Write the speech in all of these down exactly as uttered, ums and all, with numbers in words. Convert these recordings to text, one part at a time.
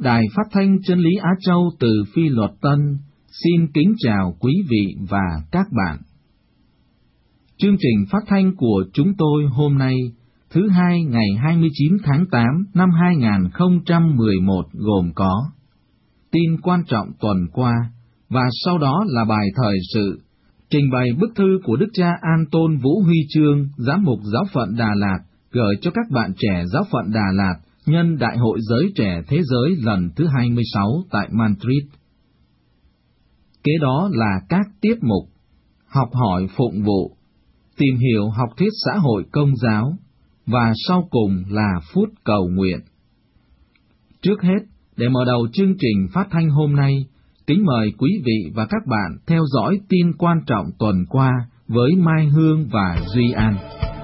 Đài Phát thanh Chân lý Á Châu từ Phi Luật Tân xin kính chào quý vị và các bạn. Chương trình phát thanh của chúng tôi hôm nay, thứ hai ngày hai mươi chín tháng tám năm hai nghìn không trăm mười một gồm có tin quan trọng tuần qua, và sau đó là bài thời sự, trình bày bức thư của Đức cha An Tôn Vũ Huy Chương, Giám mục Giáo phận Đà Lạt, gửi cho các bạn trẻ Giáo phận Đà Lạt nhân Đại hội Giới Trẻ Thế Giới lần thứ hai mươi sáu tại Madrid. Kế đó là các tiết mục: học hỏi phụng vụ, tìm hiểu học thuyết xã hội công giáo, và sau cùng là phút cầu nguyện. Trước hết, để mở đầu chương trình phát thanh hôm nay, kính mời quý vị và các bạn theo dõi tin quan trọng tuần qua với Mai Hương và Duy An.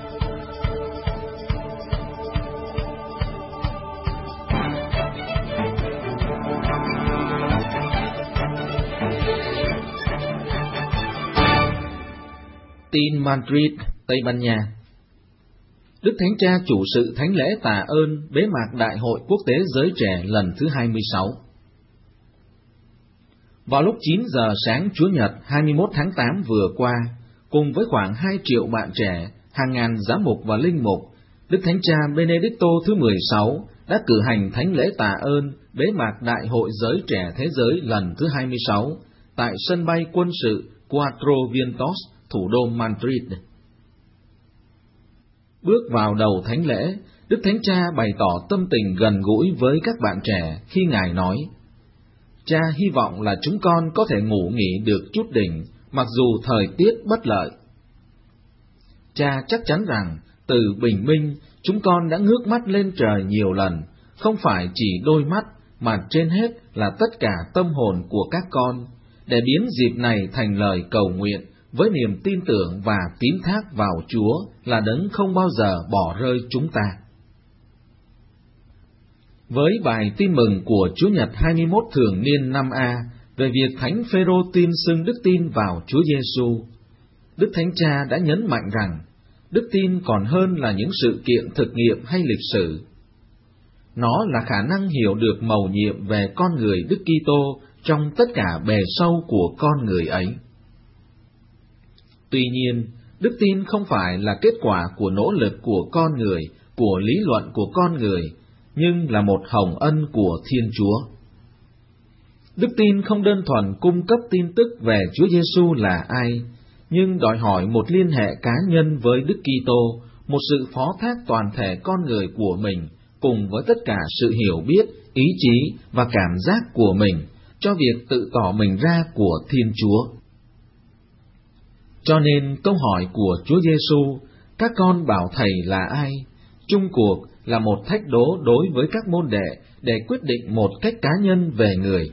Tin Madrid, Tây Ban Nha. Đức Thánh Cha chủ sự thánh lễ tạ ơn bế mạc Đại hội Quốc tế Giới Trẻ lần thứ hai mươi sáu. Vào lúc chín giờ sáng Chủ nhật hai mươi mốt tháng tám vừa qua, cùng với khoảng hai triệu bạn trẻ, hàng ngàn giám mục và linh mục, Đức Thánh Cha Benedicto thứ mười sáu đã cử hành thánh lễ tạ ơn bế mạc Đại hội Giới Trẻ Thế Giới lần thứ hai mươi sáu tại sân bay quân sự Cuatro Vientos, thủ đô Madrid. Bước vào đầu thánh lễ, Đức Thánh Cha bày tỏ tâm tình gần gũi với các bạn trẻ khi Ngài nói: Cha hy vọng là chúng con có thể ngủ nghỉ được chút đỉnh, mặc dù thời tiết bất lợi. Cha chắc chắn rằng, từ bình minh, chúng con đã ngước mắt lên trời nhiều lần, không phải chỉ đôi mắt, mà trên hết là tất cả tâm hồn của các con, để biến dịp này thành lời cầu nguyện, với niềm tin tưởng và tín thác vào Chúa là Đấng không bao giờ bỏ rơi chúng ta. Với bài tin mừng của Chúa Nhật hai mươi mốt thường niên năm A về việc Thánh Phêrô tin xưng đức tin vào Chúa Giêsu, Đức Thánh Cha đã nhấn mạnh rằng đức tin còn hơn là những sự kiện thực nghiệm hay lịch sử. Nó là khả năng hiểu được mầu nhiệm về con người Đức Kitô trong tất cả bề sâu của con người ấy. Tuy nhiên, đức tin không phải là kết quả của nỗ lực của con người, của lý luận của con người, nhưng là một hồng ân của Thiên Chúa. Đức tin không đơn thuần cung cấp tin tức về Chúa Giêsu là ai, nhưng đòi hỏi một liên hệ cá nhân với Đức Kitô, một sự phó thác toàn thể con người của mình, cùng với tất cả sự hiểu biết, ý chí và cảm giác của mình, cho việc tự tỏ mình ra của Thiên Chúa. Cho nên câu hỏi của Chúa Giêsu, các con bảo thầy là ai, chung cuộc là một thách đố đối với các môn đệ để quyết định một cách cá nhân về người.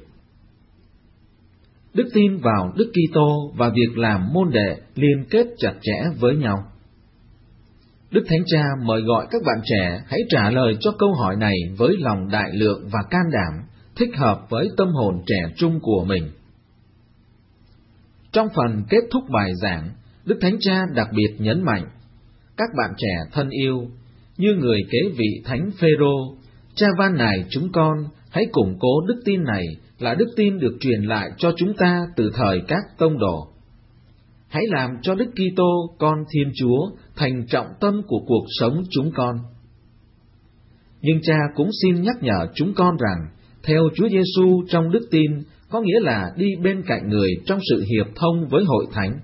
Đức tin vào Đức Kitô và việc làm môn đệ liên kết chặt chẽ với nhau. Đức Thánh Cha mời gọi các bạn trẻ hãy trả lời cho câu hỏi này với lòng đại lượng và can đảm, thích hợp với tâm hồn trẻ trung của mình. Trong phần kết thúc bài giảng, Đức Thánh Cha đặc biệt nhấn mạnh: các bạn trẻ thân yêu, như người kế vị Thánh Phêrô, Cha van nài chúng con hãy củng cố đức tin này là đức tin được truyền lại cho chúng ta từ thời các tông đồ. Hãy làm cho Đức Kitô, con Thiên Chúa, thành trọng tâm của cuộc sống chúng con. Nhưng Cha cũng xin nhắc nhở chúng con rằng, theo Chúa Giêsu trong đức tin có nghĩa là đi bên cạnh người trong sự hiệp thông với hội thánh.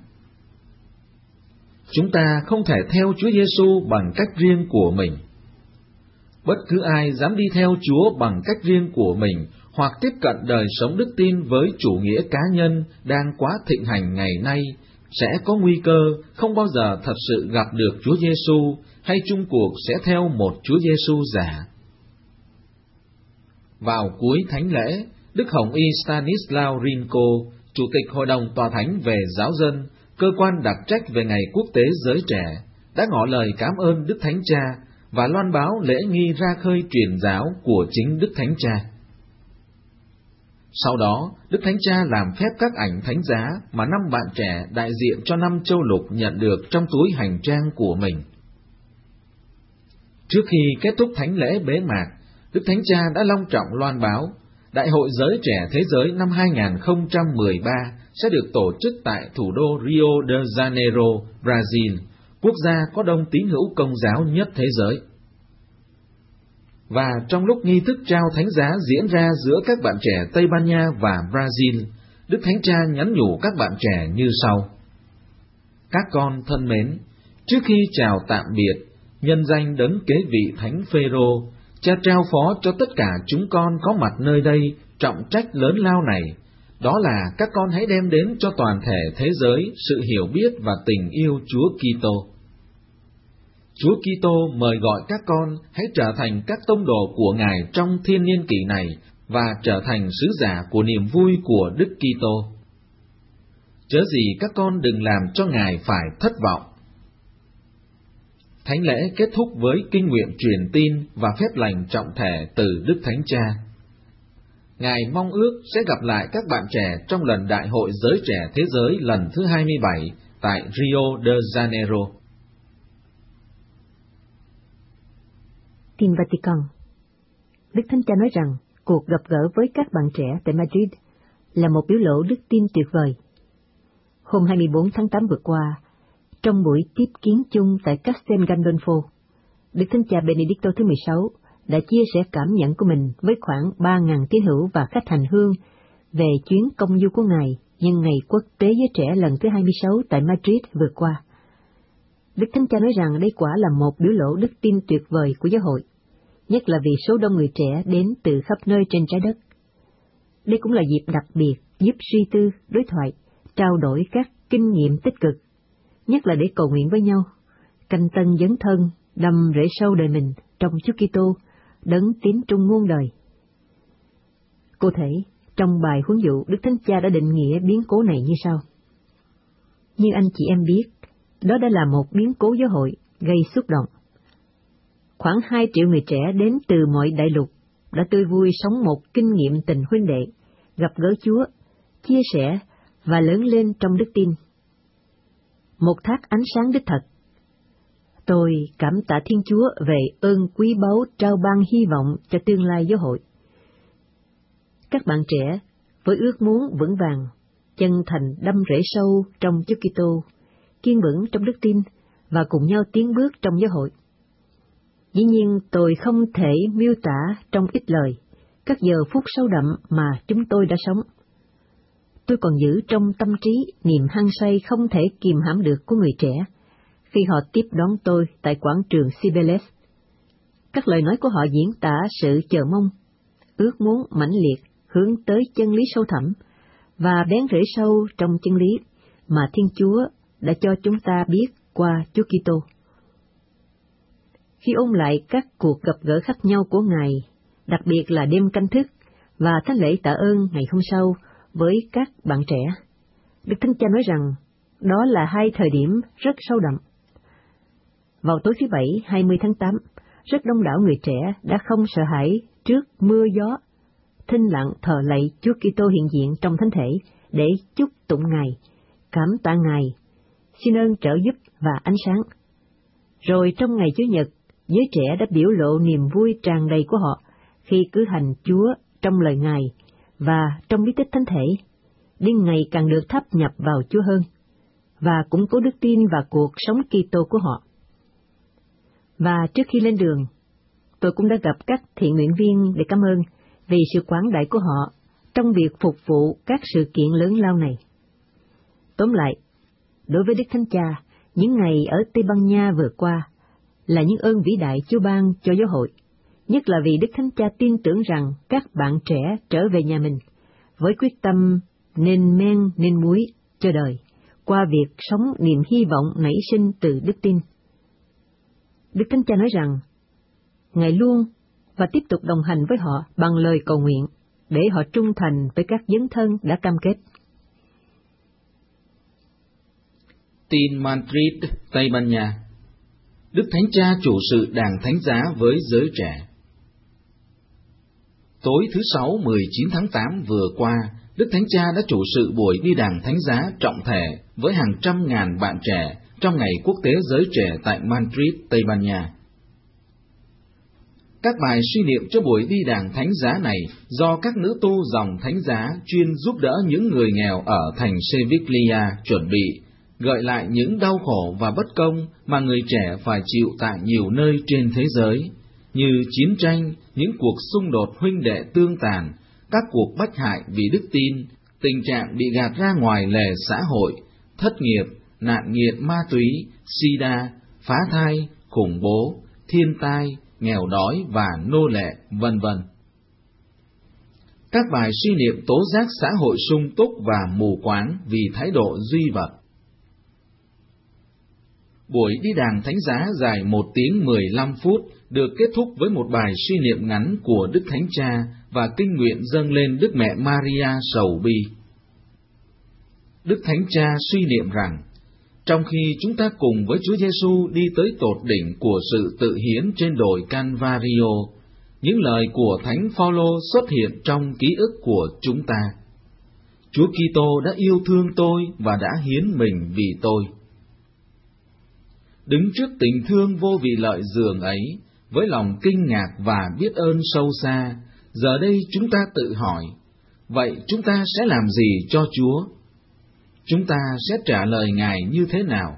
Chúng ta không thể theo Chúa Giêsu bằng cách riêng của mình. Bất cứ ai dám đi theo Chúa bằng cách riêng của mình hoặc tiếp cận đời sống đức tin với chủ nghĩa cá nhân đang quá thịnh hành ngày nay sẽ có nguy cơ không bao giờ thật sự gặp được Chúa Giêsu, hay chung cuộc sẽ theo một Chúa Giêsu giả. Vào cuối thánh lễ, Đức Hồng Y Stanislaw Rinko, Chủ tịch Hội đồng Tòa Thánh về Giáo dân, cơ quan đặc trách về Ngày Quốc tế Giới Trẻ, đã ngỏ lời cảm ơn Đức Thánh Cha và loan báo lễ nghi ra khơi truyền giáo của chính Đức Thánh Cha. Sau đó, Đức Thánh Cha làm phép các ảnh thánh giá mà năm bạn trẻ đại diện cho năm châu lục nhận được trong túi hành trang của mình. Trước khi kết thúc thánh lễ bế mạc, Đức Thánh Cha đã long trọng loan báo: Đại hội Giới Trẻ Thế Giới năm hai không một ba sẽ được tổ chức tại thủ đô Rio de Janeiro, Brazil, quốc gia có đông tín hữu Công giáo nhất thế giới. Và trong lúc nghi thức trao thánh giá diễn ra giữa các bạn trẻ Tây Ban Nha và Brazil, Đức Thánh Cha nhắn nhủ các bạn trẻ như sau: Các con thân mến, trước khi chào tạm biệt, nhân danh đấng kế vị Thánh Phêrô, Cha trao phó cho tất cả chúng con có mặt nơi đây trọng trách lớn lao này, đó là các con hãy đem đến cho toàn thể thế giới sự hiểu biết và tình yêu Chúa Kitô. Chúa Kitô mời gọi các con hãy trở thành các tông đồ của Ngài trong thiên niên kỷ này và trở thành sứ giả của niềm vui của Đức Kitô. Chớ gì các con đừng làm cho Ngài phải thất vọng. Thánh lễ kết thúc với kinh nguyện truyền tin và phép lành trọng thể từ Đức Thánh Cha. Ngài mong ước sẽ gặp lại các bạn trẻ trong lần Đại hội Giới Trẻ Thế Giới lần thứ hai mươi bảy tại Rio de Janeiro. Tin Vatican. Đức Thánh Cha nói rằng cuộc gặp gỡ với các bạn trẻ tại Madrid là một biểu lộ đức tin tuyệt vời. Hôm hai mươi bốn tháng tám vừa qua, trong buổi tiếp kiến chung tại Castel Gandolfo, Đức Thánh Cha Benedicto thứ mười sáu đã chia sẻ cảm nhận của mình với khoảng ba nghìn tín hữu và khách hành hương về chuyến công du của Ngài nhân ngày quốc tế giới trẻ lần thứ hai mươi sáu tại Madrid vừa qua. Đức Thánh Cha nói rằng đây quả là một biểu lộ đức tin tuyệt vời của giáo hội, nhất là vì số đông người trẻ đến từ khắp nơi trên trái đất. Đây cũng là dịp đặc biệt giúp suy tư, đối thoại, trao đổi các kinh nghiệm tích cực, nhất là để cầu nguyện với nhau, canh tân dấn thân, đâm rễ sâu đời mình trong Chúa Kitô, đấng tín trung muôn đời. Cụ thể, trong bài huấn dụ, Đức Thánh Cha đã định nghĩa biến cố này như sau: Như anh chị em biết, đó đã là một biến cố giáo hội gây xúc động. Khoảng hai triệu người trẻ đến từ mọi đại lục đã tươi vui sống một kinh nghiệm tình huynh đệ, gặp gỡ Chúa, chia sẻ và lớn lên trong đức tin. Một thác ánh sáng đích thật. Tôi cảm tạ Thiên Chúa về ơn quý báu trao ban hy vọng cho tương lai giáo hội. Các bạn trẻ với ước muốn vững vàng, chân thành đâm rễ sâu trong Chúa Kitô, kiên vững trong đức tin và cùng nhau tiến bước trong giáo hội. Dĩ nhiên tôi không thể miêu tả trong ít lời các giờ phút sâu đậm mà chúng tôi đã sống. Tôi còn giữ trong tâm trí niềm hăng say không thể kìm hãm được của người trẻ khi họ tiếp đón tôi tại quảng trường Cibeles. Các lời nói của họ diễn tả sự chờ mong, ước muốn mãnh liệt hướng tới chân lý sâu thẳm và bén rễ sâu trong chân lý mà Thiên Chúa đã cho chúng ta biết qua Chúa Kitô. Khi ôn lại các cuộc gặp gỡ khác nhau của Ngài, đặc biệt là đêm canh thức và thánh lễ tạ ơn ngày hôm sau với các bạn trẻ, Đức Thánh Cha nói rằng đó là hai thời điểm rất sâu đậm. Vào tối thứ Bảy hai mươi tháng tám, rất đông đảo người trẻ đã không sợ hãi trước mưa gió, thinh lặng thờ lạy Chúa Kitô hiện diện trong thánh thể để chúc tụng Ngài, cảm tạ Ngài, xin ơn trợ giúp và ánh sáng. Rồi trong ngày Chủ nhật, giới trẻ đã biểu lộ niềm vui tràn đầy của họ khi cử hành Chúa trong lời Ngài và trong bí tích thánh thể, để ngày càng được thâm nhập vào Chúa hơn, và củng cố đức tin và cuộc sống Kitô của họ. Và trước khi lên đường, tôi cũng đã gặp các thiện nguyện viên để cảm ơn vì sự quảng đại của họ trong việc phục vụ các sự kiện lớn lao này. Tóm lại, đối với Đức Thánh Cha, những ngày ở Tây Ban Nha vừa qua là những ơn vĩ đại Chúa ban cho giáo hội, nhất là vì Đức Thánh Cha tin tưởng rằng các bạn trẻ trở về nhà mình với quyết tâm nên men nên muối cho đời, qua việc sống niềm hy vọng nảy sinh từ đức tin. Đức Thánh Cha nói rằng, Ngài luôn và tiếp tục đồng hành với họ bằng lời cầu nguyện, để họ trung thành với các dấn thân đã cam kết. Tin Madrid, Tây Ban Nha. Đức Thánh Cha chủ sự đàng thánh giá với giới trẻ. Tối thứ Sáu mười chín tháng tám vừa qua, Đức Thánh Cha đã chủ sự buổi đi đàng thánh giá trọng thể với hàng trăm ngàn bạn trẻ trong ngày quốc tế giới trẻ tại Madrid, Tây Ban Nha. Các bài suy niệm cho buổi đi đàng thánh giá này do các nữ tu dòng thánh giá chuyên giúp đỡ những người nghèo ở thành Sevilla chuẩn bị, gợi lại những đau khổ và bất công mà người trẻ phải chịu tại nhiều nơi trên thế giới, như chiến tranh, những cuộc xung đột huynh đệ tương tàn, các cuộc bách hại vì đức tin, tình trạng bị gạt ra ngoài lề xã hội, thất nghiệp, nạn nghiện ma túy, sida, phá thai, khủng bố, thiên tai, nghèo đói và nô lệ, vân vân. Các bài suy niệm tố giác xã hội sung túc và mù quáng vì thái độ duy vật. Buổi đi đàng thánh giá dài một tiếng mười lăm phút được kết thúc với một bài suy niệm ngắn của Đức Thánh Cha và kinh nguyện dâng lên Đức Mẹ Maria sầu bi. Đức Thánh Cha suy niệm rằng, trong khi chúng ta cùng với Chúa Giêsu đi tới tột đỉnh của sự tự hiến trên đồi Calvario, những lời của Thánh Phaolô xuất hiện trong ký ức của chúng ta. Chúa Kitô đã yêu thương tôi và đã hiến mình vì tôi. Đứng trước tình thương vô vị lợi dường ấy, với lòng kinh ngạc và biết ơn sâu xa, giờ đây chúng ta tự hỏi, vậy chúng ta sẽ làm gì cho Chúa? Chúng ta sẽ trả lời Ngài như thế nào?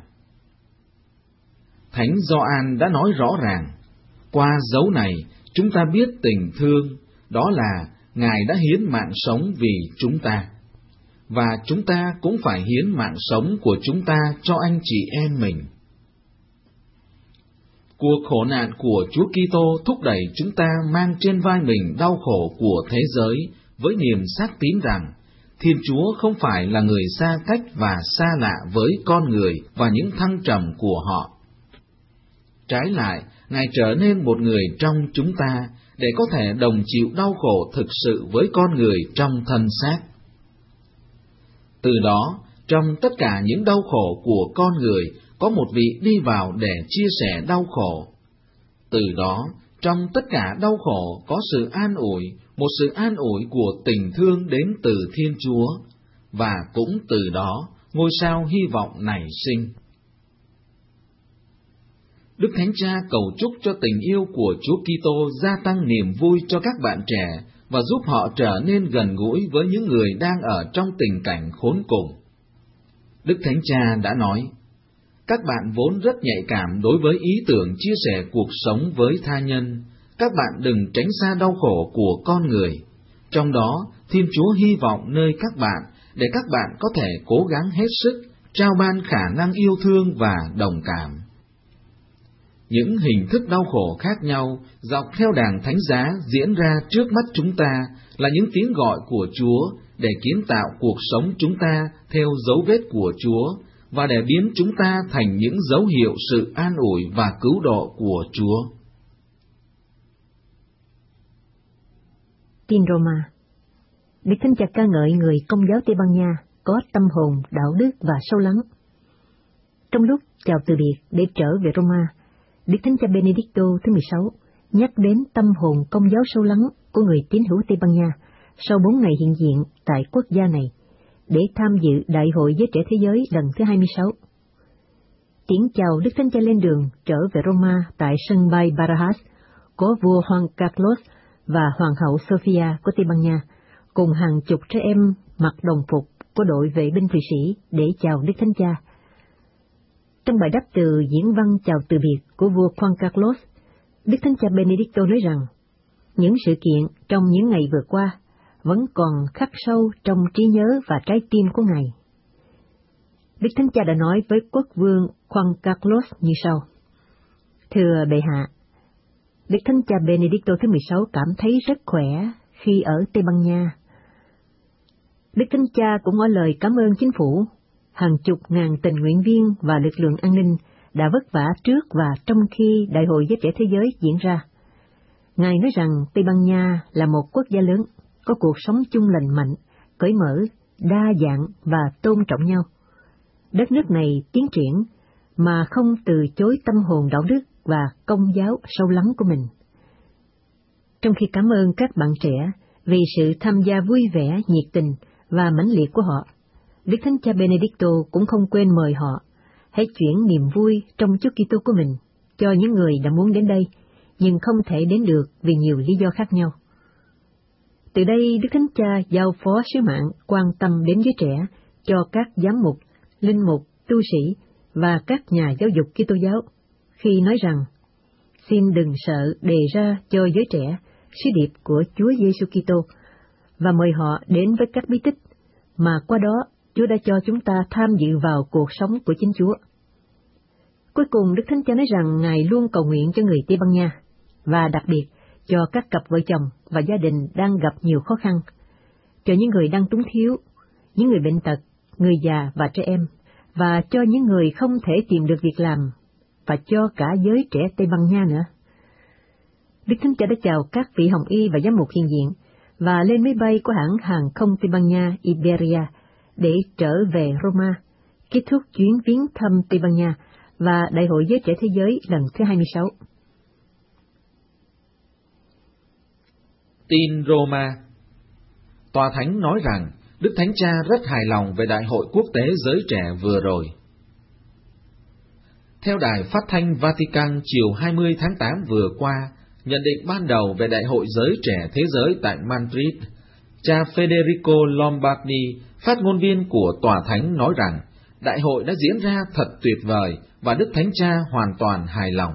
Thánh Gioan đã nói rõ ràng, qua dấu này chúng ta biết tình thương, đó là Ngài đã hiến mạng sống vì chúng ta, và chúng ta cũng phải hiến mạng sống của chúng ta cho anh chị em mình. Cuộc khổ nạn của Chúa Kitô thúc đẩy chúng ta mang trên vai mình đau khổ của thế giới với niềm xác tín rằng Thiên Chúa không phải là người xa cách và xa lạ với con người và những thăng trầm của họ. Trái lại, Ngài trở nên một người trong chúng ta để có thể đồng chịu đau khổ thực sự với con người trong thân xác. Từ đó, trong tất cả những đau khổ của con người, có một vị đi vào để chia sẻ đau khổ. Từ đó, trong tất cả đau khổ có sự an ủi, một sự an ủi của tình thương đến từ Thiên Chúa, và cũng từ đó ngôi sao hy vọng nảy sinh. Đức Thánh Cha cầu chúc cho tình yêu của Chúa Kitô gia tăng niềm vui cho các bạn trẻ và giúp họ trở nên gần gũi với những người đang ở trong tình cảnh khốn cùng. Đức Thánh Cha đã nói, các bạn vốn rất nhạy cảm đối với ý tưởng chia sẻ cuộc sống với tha nhân, các bạn đừng tránh xa đau khổ của con người. Trong đó, Thiên Chúa hy vọng nơi các bạn để các bạn có thể cố gắng hết sức, trao ban khả năng yêu thương và đồng cảm. Những hình thức đau khổ khác nhau dọc theo đàng thánh giá diễn ra trước mắt chúng ta là những tiếng gọi của Chúa để kiến tạo cuộc sống chúng ta theo dấu vết của Chúa và để biến chúng ta thành những dấu hiệu sự an ủi và cứu độ của Chúa. Tin Roma. Đức Thánh Cha ca ngợi người Công giáo Tây Ban Nha có tâm hồn, đạo đức và sâu lắng. Trong lúc chào từ biệt để trở về Roma, Đức Thánh Cha Benedicto thứ mười sáu nhắc đến tâm hồn Công giáo sâu lắng của người tín hữu Tây Ban Nha sau bốn ngày hiện diện tại quốc gia này để tham dự Đại hội Giới Trẻ Thế Giới lần thứ hai mươi sáu. Tiễn chào Đức Thánh Cha lên đường trở về Roma tại sân bay Barajas, có vua Juan Carlos và Hoàng hậu Sofia của Tây Ban Nha, cùng hàng chục trẻ em mặc đồng phục của đội vệ binh Thụy Sĩ để chào Đức Thánh Cha. Trong bài đáp từ diễn văn chào từ biệt của vua Juan Carlos, Đức Thánh Cha Benedicto nói rằng, những sự kiện trong những ngày vừa qua vẫn còn khắc sâu trong trí nhớ và trái tim của Ngài. Đức Thánh Cha đã nói với quốc vương Juan Carlos như sau: Thưa bệ hạ, Đức Thánh Cha Benedicto thứ mười sáu cảm thấy rất khỏe khi ở Tây Ban Nha. Đức Thánh Cha cũng ngỏ lời cảm ơn chính phủ, hàng chục ngàn tình nguyện viên và lực lượng an ninh đã vất vả trước và trong khi Đại hội Giới Trẻ Thế Giới diễn ra. Ngài nói rằng Tây Ban Nha là một quốc gia lớn, có cuộc sống chung lành mạnh, cởi mở, đa dạng và tôn trọng nhau. Đất nước này tiến triển mà không từ chối tâm hồn đạo đức và công giáo sâu lắng của mình. Trong khi cảm ơn các bạn trẻ vì sự tham gia vui vẻ, nhiệt tình và mãnh liệt của họ, Đức Thánh Cha Benedicto cũng không quên mời họ hãy chuyển niềm vui trong Chúa Kitô của mình cho những người đã muốn đến đây, nhưng không thể đến được vì nhiều lý do khác nhau. Từ đây, Đức Thánh Cha giao phó sứ mạng quan tâm đến giới trẻ cho các giám mục, linh mục, tu sĩ và các nhà giáo dục Kitô giáo, khi nói rằng, xin đừng sợ đề ra cho giới trẻ sứ điệp của Chúa Giêsu Kitô và mời họ đến với các bí tích mà qua đó Chúa đã cho chúng ta tham dự vào cuộc sống của chính Chúa. Cuối cùng, Đức Thánh Cha nói rằng Ngài luôn cầu nguyện cho người Tây Ban Nha, và đặc biệt cho các cặp vợ chồng và gia đình đang gặp nhiều khó khăn, cho những người đang túng thiếu, những người bệnh tật, người già và trẻ em, và cho những người không thể tìm được việc làm, và cho cả giới trẻ Tây Ban Nha nữa. Đức Thánh Cha đã chào các vị hồng y và giám mục hiện diện, và lên máy bay của hãng hàng không Tây Ban Nha Iberia để trở về Roma, kết thúc chuyến viếng thăm Tây Ban Nha và Đại hội Giới Trẻ Thế Giới lần thứ hai mươi sáu. Tin Roma. Tòa Thánh nói rằng Đức Thánh Cha rất hài lòng về Đại hội Quốc tế Giới Trẻ vừa rồi. Theo Đài Phát thanh Vatican chiều hai mươi tháng tám vừa qua, nhận định ban đầu về Đại hội Giới Trẻ Thế Giới tại Madrid, cha Federico Lombardi, phát ngôn viên của Tòa Thánh nói rằng đại hội đã diễn ra thật tuyệt vời và Đức Thánh Cha hoàn toàn hài lòng.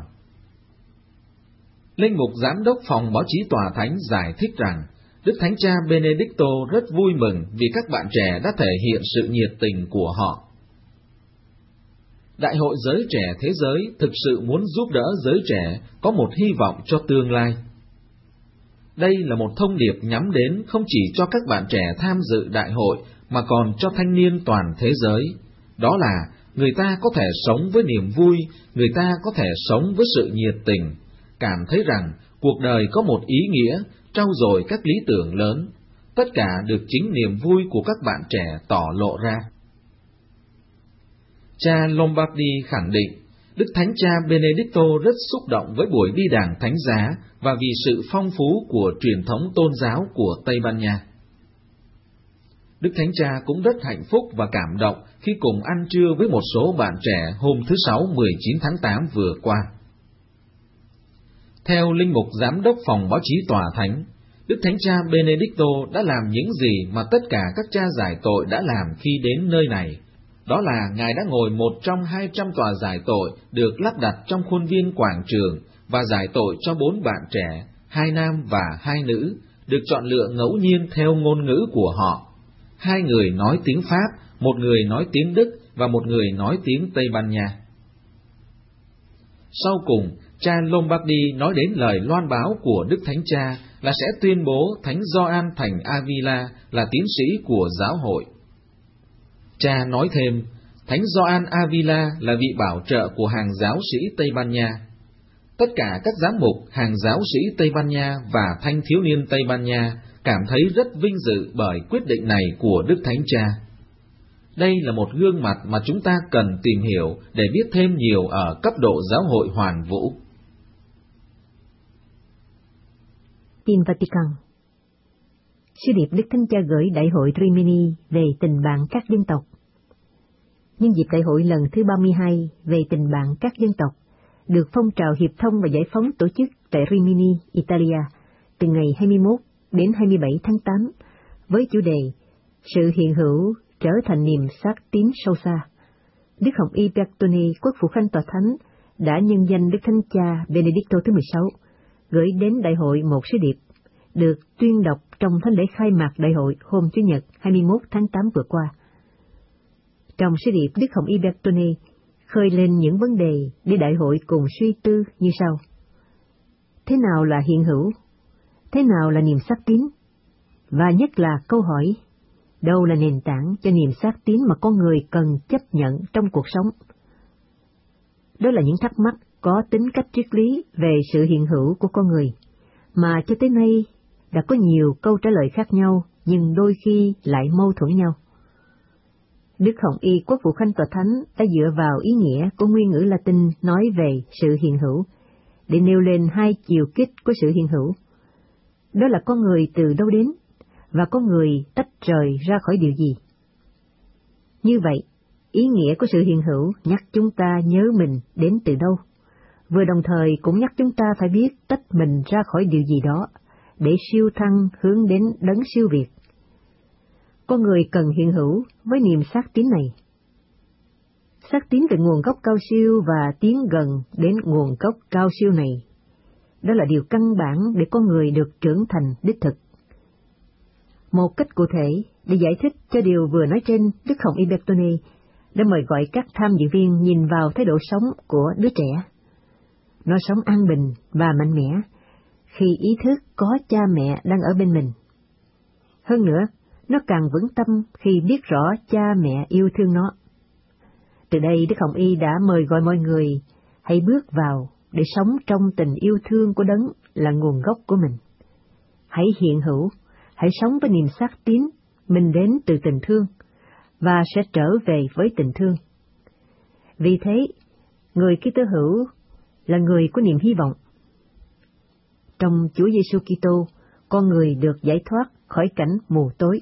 Linh mục giám đốc phòng báo chí Tòa Thánh giải thích rằng Đức Thánh Cha Benedicto rất vui mừng vì các bạn trẻ đã thể hiện sự nhiệt tình của họ. Đại hội Giới Trẻ Thế Giới thực sự muốn giúp đỡ giới trẻ có một hy vọng cho tương lai. Đây là một thông điệp nhắm đến không chỉ cho các bạn trẻ tham dự đại hội mà còn cho thanh niên toàn thế giới. Đó là người ta có thể sống với niềm vui, người ta có thể sống với sự nhiệt tình, cảm thấy rằng cuộc đời có một ý nghĩa, trau dồi các lý tưởng lớn. Tất cả được chính niềm vui của các bạn trẻ tỏ lộ ra. Cha Lombardi khẳng định, Đức Thánh Cha Benedicto rất xúc động với buổi đi đàng thánh giá và vì sự phong phú của truyền thống tôn giáo của Tây Ban Nha. Đức Thánh Cha cũng rất hạnh phúc và cảm động khi cùng ăn trưa với một số bạn trẻ hôm thứ Sáu mười chín tháng tám vừa qua. Theo Linh mục Giám đốc phòng báo chí Tòa Thánh, Đức Thánh Cha Benedicto đã làm những gì mà tất cả các cha giải tội đã làm khi đến nơi này. Đó là Ngài đã ngồi một trong hai trăm tòa giải tội được lắp đặt trong khuôn viên quảng trường và giải tội cho bốn bạn trẻ, hai nam và hai nữ, được chọn lựa ngẫu nhiên theo ngôn ngữ của họ. Hai người nói tiếng Pháp, một người nói tiếng Đức và một người nói tiếng Tây Ban Nha. Sau cùng, cha Lombardi nói đến lời loan báo của Đức Thánh Cha là sẽ tuyên bố Thánh Gioan thành Avila là tiến sĩ của giáo hội. Cha nói thêm, Thánh Gioan Avila là vị bảo trợ của hàng giáo sĩ Tây Ban Nha. Tất cả các giám mục, hàng giáo sĩ Tây Ban Nha và thanh thiếu niên Tây Ban Nha cảm thấy rất vinh dự bởi quyết định này của Đức Thánh Cha. Đây là một gương mặt mà chúng ta cần tìm hiểu để biết thêm nhiều ở cấp độ giáo hội hoàn vũ. Tin Vatican. Sứ điệp Đức Thánh Cha gửi Đại hội Rimini về tình bạn các dân tộc. Nhân dịp Đại hội lần thứ ba mươi hai về tình bạn các dân tộc, được phong trào hiệp thông và giải phóng tổ chức tại Rimini, Italia, từ ngày hai mươi mốt đến hai mươi bảy tháng tám, với chủ đề Sự hiện hữu trở thành niềm xác tín sâu xa. Đức Hồng Y Bertone, Quốc vụ Khanh Tòa Thánh, đã nhân danh Đức Thánh Cha Benedicto thứ mười sáu, gửi đến Đại hội một sứ điệp, được tuyên đọc trong thánh lễ khai mạc Đại hội hôm Chủ nhật hai mươi mốt tháng tám vừa qua. Trong sứ điệp, Đức Hồng Y Bertone khơi lên những vấn đề để Đại hội cùng suy tư như sau. Thế nào là hiện hữu? Thế nào là niềm xác tín? Và nhất là câu hỏi, đâu là nền tảng cho niềm xác tín mà con người cần chấp nhận trong cuộc sống? Đó là những thắc mắc có tính cách triết lý về sự hiện hữu của con người, mà cho tới nay đã có nhiều câu trả lời khác nhau, nhưng đôi khi lại mâu thuẫn nhau. Đức Hồng Y Quốc vụ Khanh Tòa Thánh đã dựa vào ý nghĩa của nguyên ngữ Latin nói về sự hiện hữu, để nêu lên hai chiều kích của sự hiện hữu. Đó là con người từ đâu đến, và con người tách rời ra khỏi điều gì. Như vậy, ý nghĩa của sự hiện hữu nhắc chúng ta nhớ mình đến từ đâu, vừa đồng thời cũng nhắc chúng ta phải biết tách mình ra khỏi điều gì đó, để siêu thăng hướng đến đấng siêu việt. Con người cần hiện hữu với niềm xác tín này. Xác tín về nguồn gốc cao siêu và tiến gần đến nguồn gốc cao siêu này, đó là điều căn bản để con người được trưởng thành đích thực. Một cách cụ thể, để giải thích cho điều vừa nói trên, Đức Hồng Y Bertone đã mời gọi các tham dự viên nhìn vào thái độ sống của đứa trẻ. Nó sống an bình và mạnh mẽ khi ý thức có cha mẹ đang ở bên mình. Hơn nữa, nó càng vững tâm khi biết rõ cha mẹ yêu thương nó. Từ đây, Đức Hồng Y đã mời gọi mọi người hãy bước vào để sống trong tình yêu thương của đấng là nguồn gốc của mình. Hãy hiện hữu, hãy sống với niềm xác tín mình đến từ tình thương, và sẽ trở về với tình thương. Vì thế, người Kitô hữu là người có niềm hy vọng. Trong Chúa Giêsu Kitô, con người được giải thoát khỏi cảnh mù tối.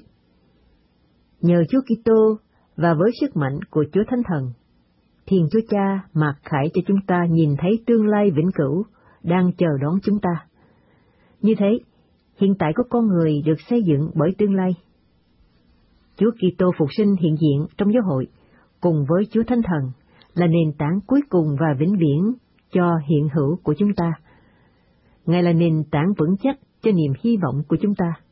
Nhờ Chúa Kitô và với sức mạnh của Chúa Thánh Thần, Thiên Chúa Cha mặc khải cho chúng ta nhìn thấy tương lai vĩnh cửu đang chờ đón chúng ta. Như thế, hiện tại của con người được xây dựng bởi tương lai. Chúa Kitô phục sinh hiện diện trong giáo hội, cùng với Chúa Thánh Thần, là nền tảng cuối cùng và vĩnh viễn cho hiện hữu của chúng ta. Ngài là nền tảng vững chắc cho niềm hy vọng của chúng ta.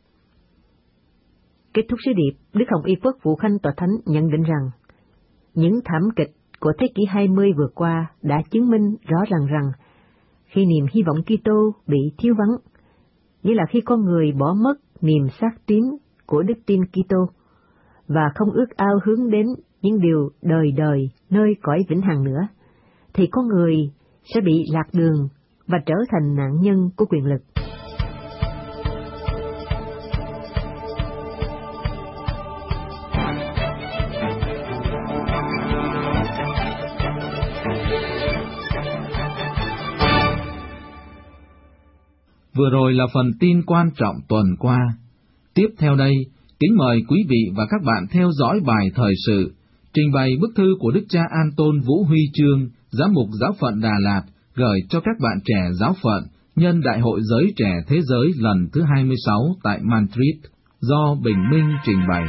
Kết thúc sứ điệp, Đức Hồng Y Phước Vũ Khanh Tòa Thánh nhận định rằng, những thảm kịch của thế kỷ hai mươi vừa qua đã chứng minh rõ ràng rằng, khi niềm hy vọng Kitô bị thiếu vắng, nghĩa là khi con người bỏ mất niềm xác tín của đức tin Kitô và không ước ao hướng đến những điều đời đời nơi cõi vĩnh hằng nữa, thì con người sẽ bị lạc đường và trở thành nạn nhân của quyền lực. Vừa rồi là phần tin quan trọng tuần qua. Tiếp theo đây, kính mời quý vị và các bạn theo dõi bài thời sự, trình bày bức thư của Đức cha An-tôn Vũ Huy Chương, Giám mục Giáo phận Đà Lạt, gửi cho các bạn trẻ giáo phận nhân Đại hội Giới Trẻ Thế Giới lần thứ hai mươi sáu tại Madrid, do Bình Minh trình bày.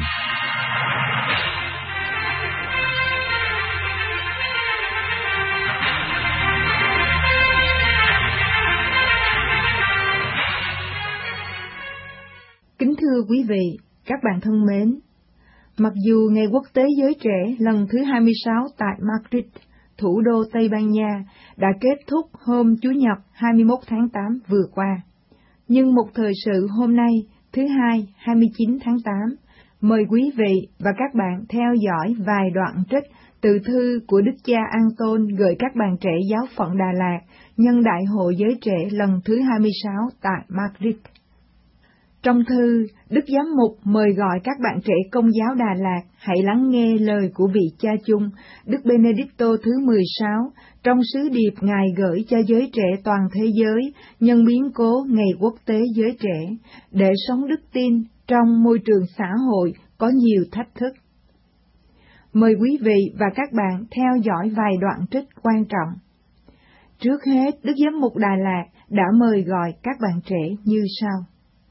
Kính thưa quý vị, các bạn thân mến, mặc dù Ngày Quốc tế Giới Trẻ lần thứ hai mươi sáu tại Madrid, thủ đô Tây Ban Nha, đã kết thúc hôm Chủ nhật hai mươi mốt tháng tám vừa qua, nhưng một thời sự hôm nay, thứ Hai, hai mươi chín tháng tám, mời quý vị và các bạn theo dõi vài đoạn trích từ thư của Đức cha An-tôn gửi các bạn trẻ giáo phận Đà Lạt nhân Đại hội Giới Trẻ lần thứ hai mươi sáu tại Madrid. Trong thư, Đức Giám mục mời gọi các bạn trẻ Công giáo Đà Lạt hãy lắng nghe lời của vị cha chung, Đức Benedicto thứ mười sáu, trong sứ điệp Ngài gửi cho giới trẻ toàn thế giới nhân biến cố Ngày Quốc tế Giới Trẻ, để sống đức tin trong môi trường xã hội có nhiều thách thức. Mời quý vị và các bạn theo dõi vài đoạn trích quan trọng. Trước hết, Đức Giám mục Đà Lạt đã mời gọi các bạn trẻ như sau.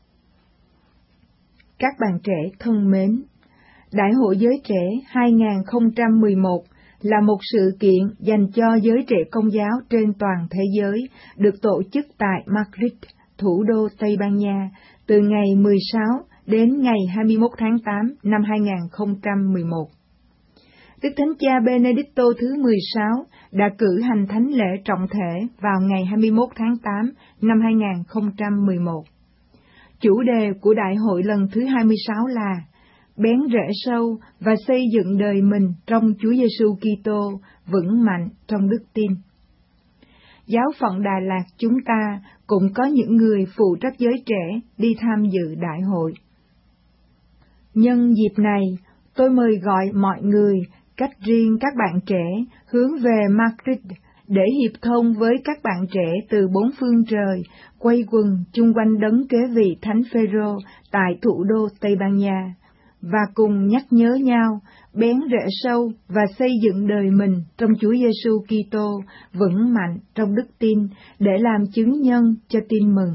Các bạn trẻ thân mến, Đại hội Giới Trẻ hai không một một là một sự kiện dành cho giới trẻ Công giáo trên toàn thế giới, được tổ chức tại Madrid, thủ đô Tây Ban Nha, từ ngày mười sáu đến ngày hai mươi mốt tháng tám năm hai không một một. Đức Thánh Cha Benedicto thứ mười sáu đã cử hành thánh lễ trọng thể vào ngày hai mươi mốt tháng tám năm hai không một một. Chủ đề của đại hội lần thứ hai mươi sáu là bén rễ sâu và xây dựng đời mình trong Chúa Giêsu Kitô vững mạnh trong đức tin. Giáo phận Đà Lạt chúng ta cũng có những người phụ trách giới trẻ đi tham dự đại hội. Nhân dịp này, tôi mời gọi mọi người, cách riêng các bạn trẻ, hướng về Madrid để hiệp thông với các bạn trẻ từ bốn phương trời, quay quần chung quanh đấng kế vị Thánh Phêrô tại thủ đô Tây Ban Nha, và cùng nhắc nhớ nhau, bén rễ sâu và xây dựng đời mình trong Chúa Giêsu Kitô vững mạnh trong đức tin để làm chứng nhân cho tin mừng.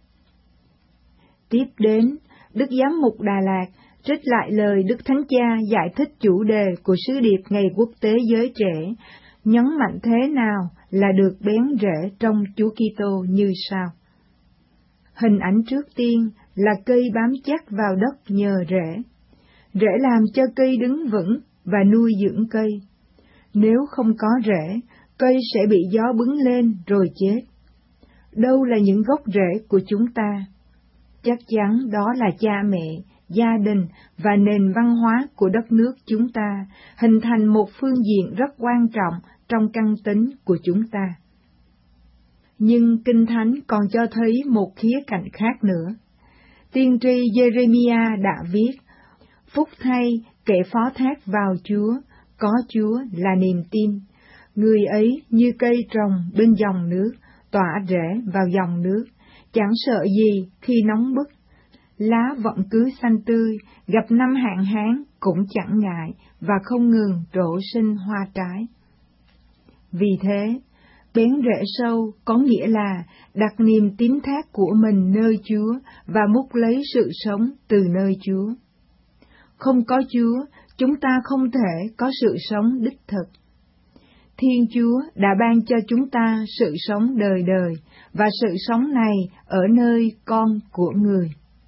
Tiếp đến, Đức Giám mục Đà Lạt trích lại lời Đức Thánh Cha giải thích chủ đề của sứ điệp Ngày Quốc tế Giới Trẻ, nhấn mạnh thế nào là được bén rễ trong Chúa Kitô như sau. Hình ảnh trước tiên là cây bám chắc vào đất nhờ rễ. Rễ làm cho cây đứng vững và nuôi dưỡng cây. Nếu không có rễ, cây sẽ bị gió bứng lên rồi chết. Đâu là những gốc rễ của chúng ta? Chắc chắn đó là cha mẹ, gia đình và nền văn hóa của đất nước chúng ta, hình thành một phương diện rất quan trọng trong căn tính của chúng ta. Nhưng Kinh Thánh còn cho thấy một khía cạnh khác nữa. Tiên tri Jeremiah đã viết, phúc thay kẻ phó thác vào Chúa, có Chúa là niềm tin. Người ấy như cây trồng bên dòng nước, tỏa rễ vào dòng nước, chẳng sợ gì khi nóng bức. Lá vẫn cứ xanh tươi, gặp năm hạn hán cũng chẳng ngại và không ngừng trổ sinh hoa trái. Vì thế, bén rễ sâu có nghĩa là đặt niềm tín thác của mình nơi Chúa và múc lấy sự sống từ nơi Chúa. Không có Chúa, chúng ta không thể có sự sống đích thực. Thiên Chúa đã ban cho chúng ta sự sống đời đời, và sự sống này ở nơi con của người.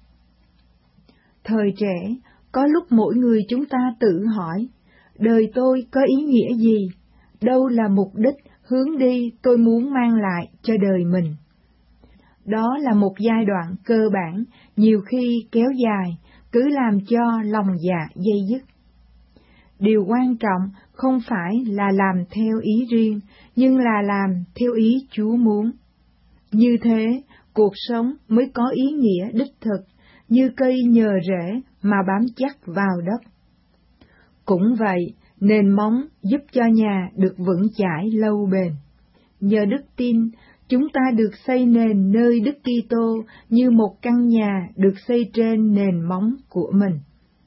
Thời trẻ, có lúc mỗi người chúng ta tự hỏi, đời tôi có ý nghĩa gì? Đâu là mục đích, hướng đi tôi muốn mang lại cho đời mình? Đó là một giai đoạn cơ bản, nhiều khi kéo dài, cứ làm cho lòng dạ dây dứt. Điều quan trọng không phải là làm theo ý riêng, nhưng là làm theo ý Chúa muốn. Như thế, cuộc sống mới có ý nghĩa đích thực, như cây nhờ rễ mà bám chắc vào đất. Cũng vậy, nền móng giúp cho nhà được vững chãi lâu bền. Nhờ đức tin, chúng ta được xây nền nơi Đức Kitô như một căn nhà được xây trên nền móng của mình.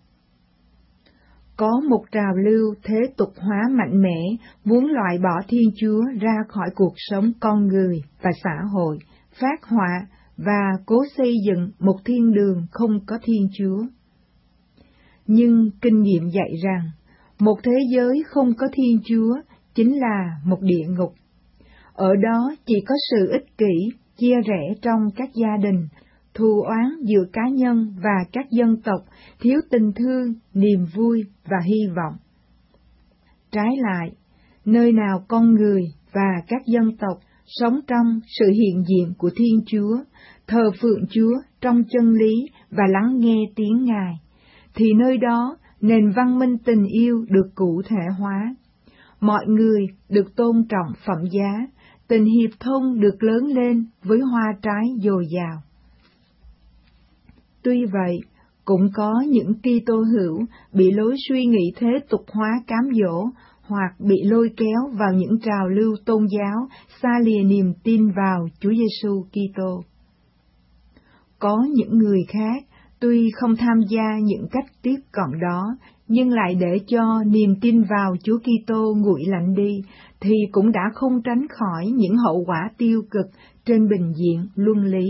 Có một trào lưu thế tục hóa mạnh mẽ muốn loại bỏ Thiên Chúa ra khỏi cuộc sống con người và xã hội, phát họa và cố xây dựng một thiên đường không có Thiên Chúa. Nhưng kinh nghiệm dạy rằng, một thế giới không có Thiên Chúa chính là một địa ngục. Ở đó chỉ có sự ích kỷ, chia rẽ trong các gia đình, thù oán giữa cá nhân và các dân tộc, thiếu tình thương, niềm vui và hy vọng. Trái lại, nơi nào con người và các dân tộc sống trong sự hiện diện của Thiên Chúa, thờ phượng Chúa trong chân lý và lắng nghe tiếng Ngài, thì nơi đó nền văn minh tình yêu được cụ thể hóa. Mọi người được tôn trọng phẩm giá, tình hiệp thông được lớn lên với hoa trái dồi dào. Tuy vậy, cũng có những Kitô hữu bị lối suy nghĩ thế tục hóa cám dỗ, hoặc bị lôi kéo vào những trào lưu tôn giáo xa lìa niềm tin vào Chúa Giêsu Kitô. Có những người khác tuy không tham gia những cách tiếp cận đó, nhưng lại để cho niềm tin vào Chúa Kitô nguội lạnh đi, thì cũng đã không tránh khỏi những hậu quả tiêu cực trên bình diện luân lý.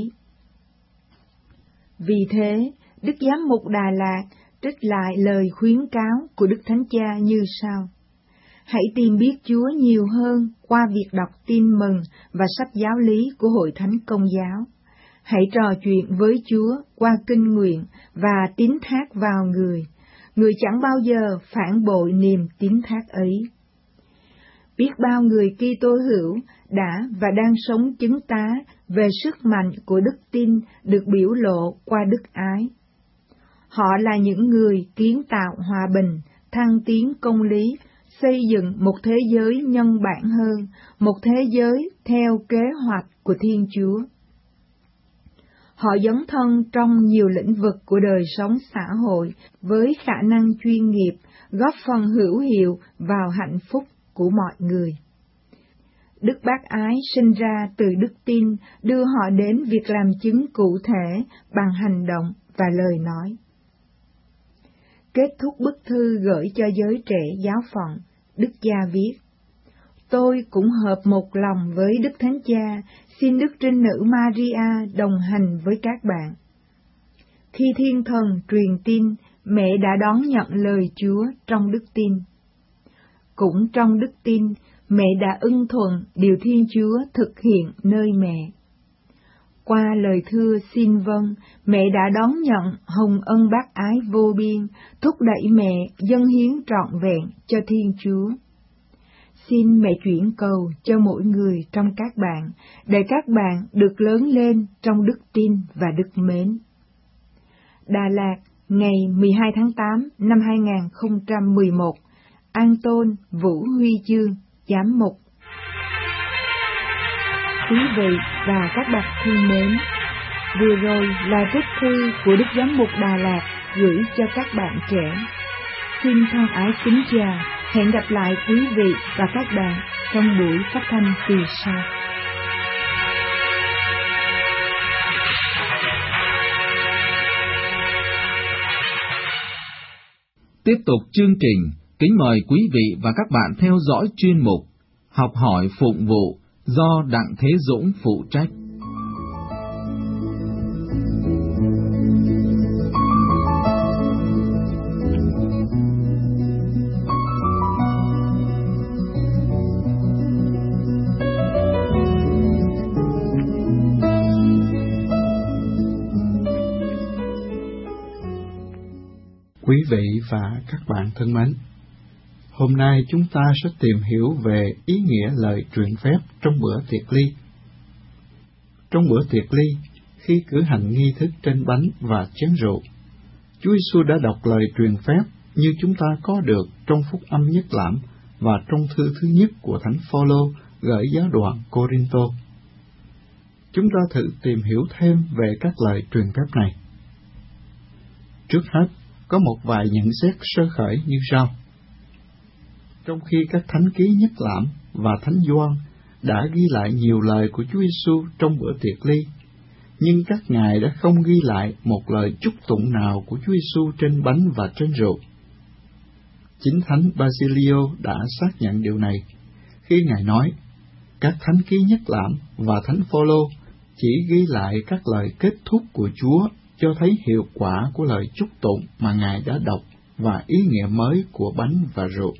Vì thế, Đức Giám mục Đà Lạt trích lại lời khuyến cáo của Đức Thánh Cha như sau. Hãy tìm biết Chúa nhiều hơn qua việc đọc tin mừng và sách giáo lý của Hội Thánh Công giáo. Hãy trò chuyện với Chúa qua kinh nguyện và tín thác vào người. Người chẳng bao giờ phản bội niềm tín thác ấy. Biết bao người Kitô hữu đã và đang sống chứng tá về sức mạnh của đức tin được biểu lộ qua đức ái. Họ là những người kiến tạo hòa bình, thăng tiến công lý, xây dựng một thế giới nhân bản hơn, một thế giới theo kế hoạch của Thiên Chúa. Họ dấn thân trong nhiều lĩnh vực của đời sống xã hội với khả năng chuyên nghiệp, góp phần hữu hiệu vào hạnh phúc của mọi người. Đức bác ái sinh ra từ đức tin đưa họ đến việc làm chứng cụ thể bằng hành động và lời nói. kết thúc bức thư gửi cho giới trẻ giáo phận, Đức Cha viết: Tôi cũng hợp một lòng với Đức Thánh Cha, xin Đức Trinh Nữ Maria đồng hành với các bạn. Khi Thiên Thần truyền tin, mẹ đã đón nhận lời Chúa trong đức tin. Cũng trong đức tin, mẹ đã ưng thuận điều Thiên Chúa thực hiện nơi mẹ. Qua lời thưa xin vâng, mẹ đã đón nhận hồng ân bác ái vô biên, thúc đẩy mẹ dâng hiến trọn vẹn cho Thiên Chúa. Xin mẹ chuyển cầu cho mỗi người trong các bạn, để các bạn được lớn lên trong đức tin và đức mến. Đà Lạt, ngày mười hai tháng tám năm hai nghìn không trăm mười một, An Tôn Vũ Huy Dương, giám mục. Quý vị và các bạn thân mến, vừa rồi là trích thư của Đức Giám mục Đà Lạt gửi cho các bạn trẻ. Xin thân ái kính chào, hẹn gặp lại quý vị và các bạn trong buổi phát thanh kỳ sau. Tiếp tục chương trình, kính mời quý vị và các bạn theo dõi chuyên mục Học hỏi phụng vụ do Đặng Thế Dũng phụ trách. Quý vị và các bạn thân mến, hôm nay chúng ta sẽ tìm hiểu về ý nghĩa lời truyền phép trong bữa tiệc ly. Trong bữa tiệc ly, khi cử hành nghi thức trên bánh và chén rượu, Chúa Giêsu đã đọc lời truyền phép như chúng ta có được trong Phúc Âm Nhất Lãm và trong thư thứ nhất của Thánh Phaolô gửi giáo đoàn Cô-rinh-tô. Chúng ta thử tìm hiểu thêm về các lời truyền phép này. Trước hết, có một vài nhận xét sơ khởi như sau. Trong khi các thánh ký Nhất Lãm và Thánh Gioan đã ghi lại nhiều lời của Chúa Giêsu trong bữa tiệc ly, nhưng các ngài đã không ghi lại một lời chúc tụng nào của Chúa Giêsu trên bánh và trên rượu. Chính Thánh Basilio đã xác nhận điều này khi ngài nói: các thánh ký Nhất Lãm và Thánh Phaolô chỉ ghi lại các lời kết thúc của Chúa, cho thấy hiệu quả của lời chúc tụng mà ngài đã đọc và ý nghĩa mới của bánh và rượu.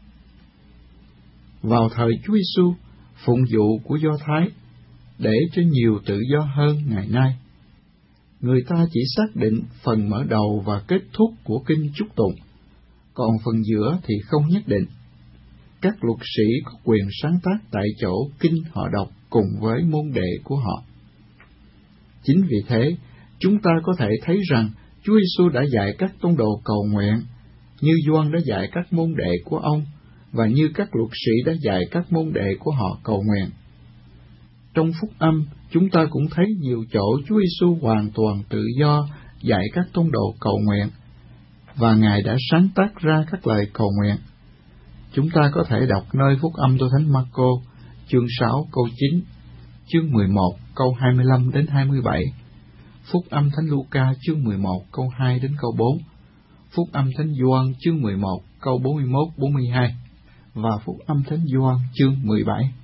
Vào thời Chúa Giêsu, phụng vụ của Do Thái để cho nhiều tự do hơn ngày nay, người ta chỉ xác định phần mở đầu và kết thúc của kinh chúc tụng, còn phần giữa thì không nhất định. Các luật sĩ có quyền sáng tác tại chỗ kinh họ đọc cùng với môn đệ của họ. Chính vì thế, chúng ta có thể thấy rằng Chúa Giêsu đã dạy các tông đồ cầu nguyện, như Gioan đã dạy các môn đệ của ông, và như các luật sĩ đã dạy các môn đệ của họ cầu nguyện. Trong Phúc Âm, chúng ta cũng thấy nhiều chỗ Chúa Giêsu hoàn toàn tự do dạy các tông đồ cầu nguyện, và Ngài đã sáng tác ra các lời cầu nguyện. Chúng ta có thể đọc nơi Phúc Âm của Thánh Marco, chương sáu câu chín, chương mười một câu hai mươi lăm đến hai mươi bảy, Phúc Âm Thánh Luca chương mười một câu hai đến câu bốn, Phúc Âm Thánh Gioan chương mười một câu bốn mươi mốt bốn mươi hai và Phúc Âm Thánh Gioan chương mười bảy.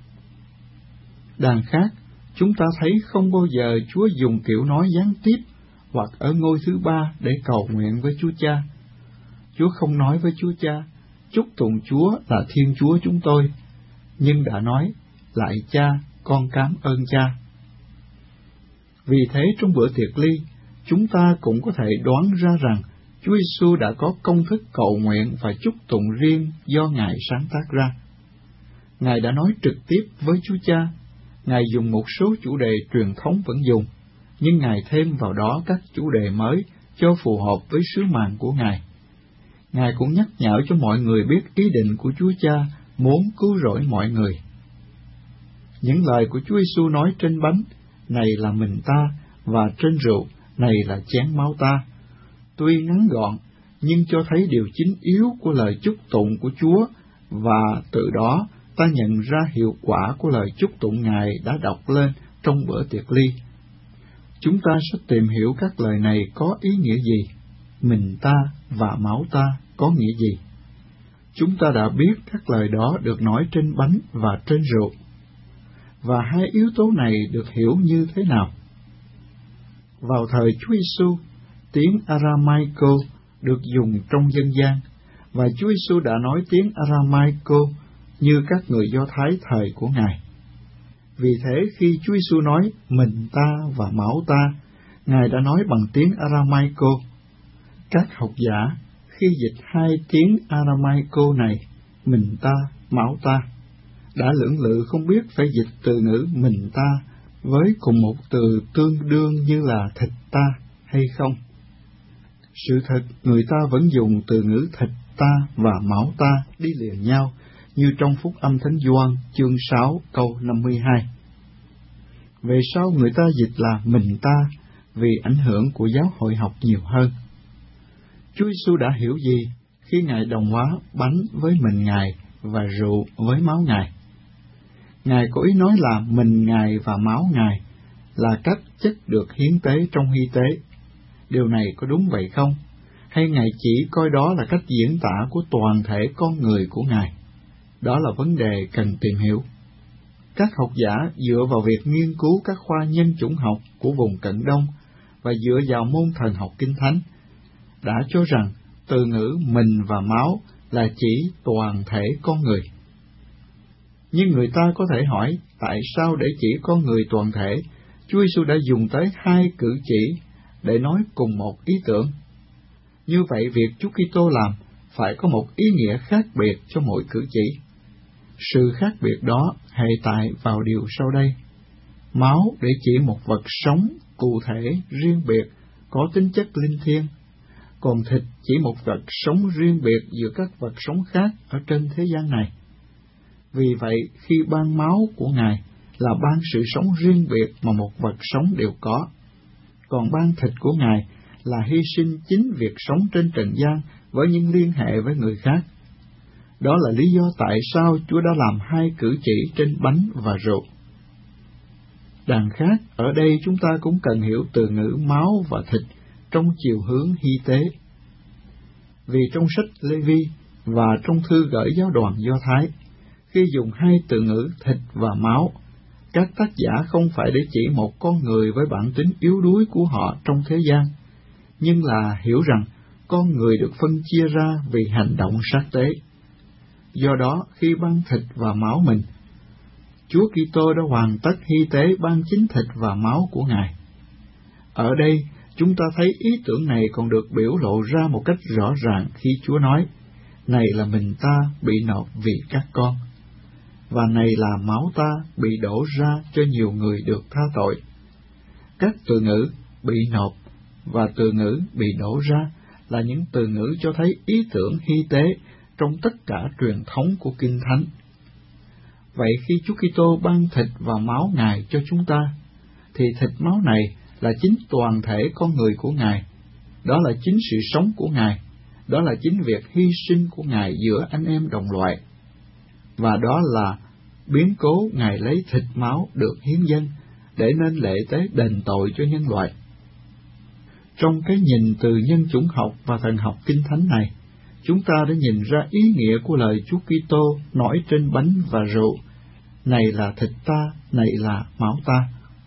Đằng khác, chúng ta thấy không bao giờ Chúa dùng kiểu nói gián tiếp hoặc ở ngôi thứ ba để cầu nguyện với Chúa Cha. Chúa không nói với Chúa Cha: chúc tụng Chúa là Thiên Chúa chúng tôi, nhưng đã nói: lạy Cha, con cảm ơn Cha. Vì thế, trong bữa tiệc ly, chúng ta cũng có thể đoán ra rằng Chúa Giêsu đã có công thức cầu nguyện và chúc tụng riêng do Ngài sáng tác ra. Ngài đã nói trực tiếp với Chúa Cha. Ngài dùng một số chủ đề truyền thống vẫn dùng, nhưng Ngài thêm vào đó các chủ đề mới cho phù hợp với sứ mạng của Ngài. Ngài cũng nhắc nhở cho mọi người biết ý định của Chúa Cha muốn cứu rỗi mọi người. Những lời của Chúa Giêsu nói trên bánh: này là mình ta, và trên rượu: này là chén máu ta, tuy ngắn gọn, nhưng cho thấy điều chính yếu của lời chúc tụng của Chúa, và từ đó ta nhận ra hiệu quả của lời chúc tụng Ngài đã đọc lên trong bữa tiệc ly. Chúng ta sẽ tìm hiểu các lời này có ý nghĩa gì. mình ta và máu ta có nghĩa gì? Chúng ta đã biết các lời đó được nói trên bánh và trên rượu. Và hai yếu tố này được hiểu như thế nào? Vào thời Chúa Giêsu, tiếng Aramaico được dùng trong dân gian, và Chúa Giêsu đã nói tiếng Aramaico như các người Do Thái thời của Ngài. Vì thế khi Chúa Giêsu nói mình ta và máu ta, Ngài đã nói bằng tiếng Aramaico. Các học giả khi dịch hai tiếng Aramaico này, mình ta, máu ta, đã lưỡng lự không biết phải dịch từ ngữ mình ta với cùng một từ tương đương như là thịt ta hay không. Sự thật, người ta vẫn dùng từ ngữ thịt ta và máu ta đi liền nhau, như trong Phúc Âm Thánh Gioan chương sáu câu năm mươi hai. Về sau người ta dịch là mình ta vì ảnh hưởng của giáo hội học nhiều hơn. Chúa Giêsu đã hiểu gì khi Ngài đồng hóa bánh với mình Ngài và rượu với máu Ngài? Ngài có ý nói là mình Ngài và máu Ngài là các chất được hiến tế trong hy tế. Điều này có đúng vậy không? Hay Ngài chỉ coi đó là cách diễn tả của toàn thể con người của Ngài? Đó là vấn đề cần tìm hiểu. Các học giả dựa vào việc nghiên cứu các khoa nhân chủng học của vùng Cận Đông và dựa vào môn thần học Kinh Thánh, đã cho rằng từ ngữ mình và máu là chỉ toàn thể con người. Nhưng người ta có thể hỏi, tại sao để chỉ con người toàn thể, Chúa Giêsu đã dùng tới hai cử chỉ để nói cùng một ý tưởng? Như vậy việc Chúa Kitô làm phải có một ý nghĩa khác biệt cho mỗi cử chỉ. Sự khác biệt đó hệ tại vào điều sau đây. Máu để chỉ một vật sống cụ thể riêng biệt có tính chất linh thiêng, còn thịt chỉ một vật sống riêng biệt giữa các vật sống khác ở trên thế gian này. Vì vậy, khi ban máu của Ngài là ban sự sống riêng biệt mà một vật sống đều có, còn ban thịt của Ngài là hy sinh chính việc sống trên trần gian với những liên hệ với người khác. Đó là lý do tại sao Chúa đã làm hai cử chỉ trên bánh và rượu. Đằng khác, ở đây chúng ta cũng cần hiểu từ ngữ máu và thịt trong chiều hướng hy tế. Vì trong sách Lê-vi và trong thư gửi giáo đoàn Do Thái, khi dùng hai từ ngữ thịt và máu, các tác giả không phải để chỉ một con người với bản tính yếu đuối của họ trong thế gian, nhưng là hiểu rằng con người được phân chia ra vì hành động sát tế. Do đó, khi ban thịt và máu mình, Chúa Kitô đã hoàn tất hy tế ban chính thịt và máu của Ngài. Ở đây, chúng ta thấy ý tưởng này còn được biểu lộ ra một cách rõ ràng khi Chúa nói, này là mình ta bị nộp vì các con, và này là máu ta bị đổ ra cho nhiều người được tha tội. Các từ ngữ bị nộp và từ ngữ bị đổ ra là những từ ngữ cho thấy ý tưởng hy tế trong tất cả truyền thống của Kinh Thánh. Vậy khi Chúa Kitô ban thịt và máu Ngài cho chúng ta, thì thịt máu này là chính toàn thể con người của Ngài, đó là chính sự sống của Ngài, đó là chính việc hy sinh của Ngài giữa anh em đồng loại, và đó là biến cố Ngài lấy thịt máu được hiến dâng để nên lễ tế đền tội cho nhân loại. Trong cái nhìn từ nhân chủng học và thần học Kinh Thánh này, chúng ta đã nhìn ra ý nghĩa của lời Chúa Kitô nói trên bánh và rượu, này là thịt ta, này là máu ta.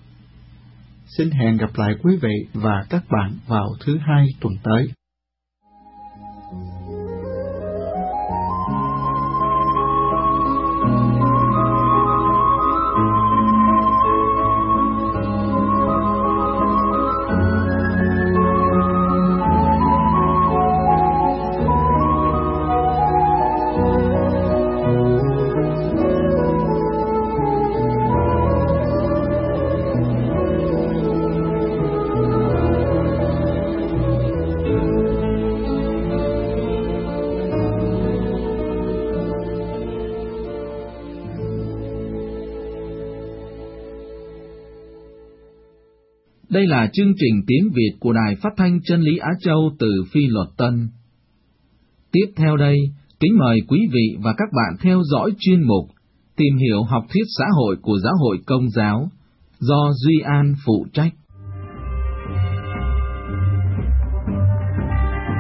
Xin hẹn gặp lại quý vị và các bạn vào thứ hai tuần tới. Đây là chương trình tiếng Việt của Đài Phát thanh Chân lý Á Châu từ Phi Luật Tân. Tiếp theo đây, kính mời quý vị và các bạn theo dõi chuyên mục Tìm hiểu học thuyết xã hội của Giáo hội Công giáo do Duy An phụ trách.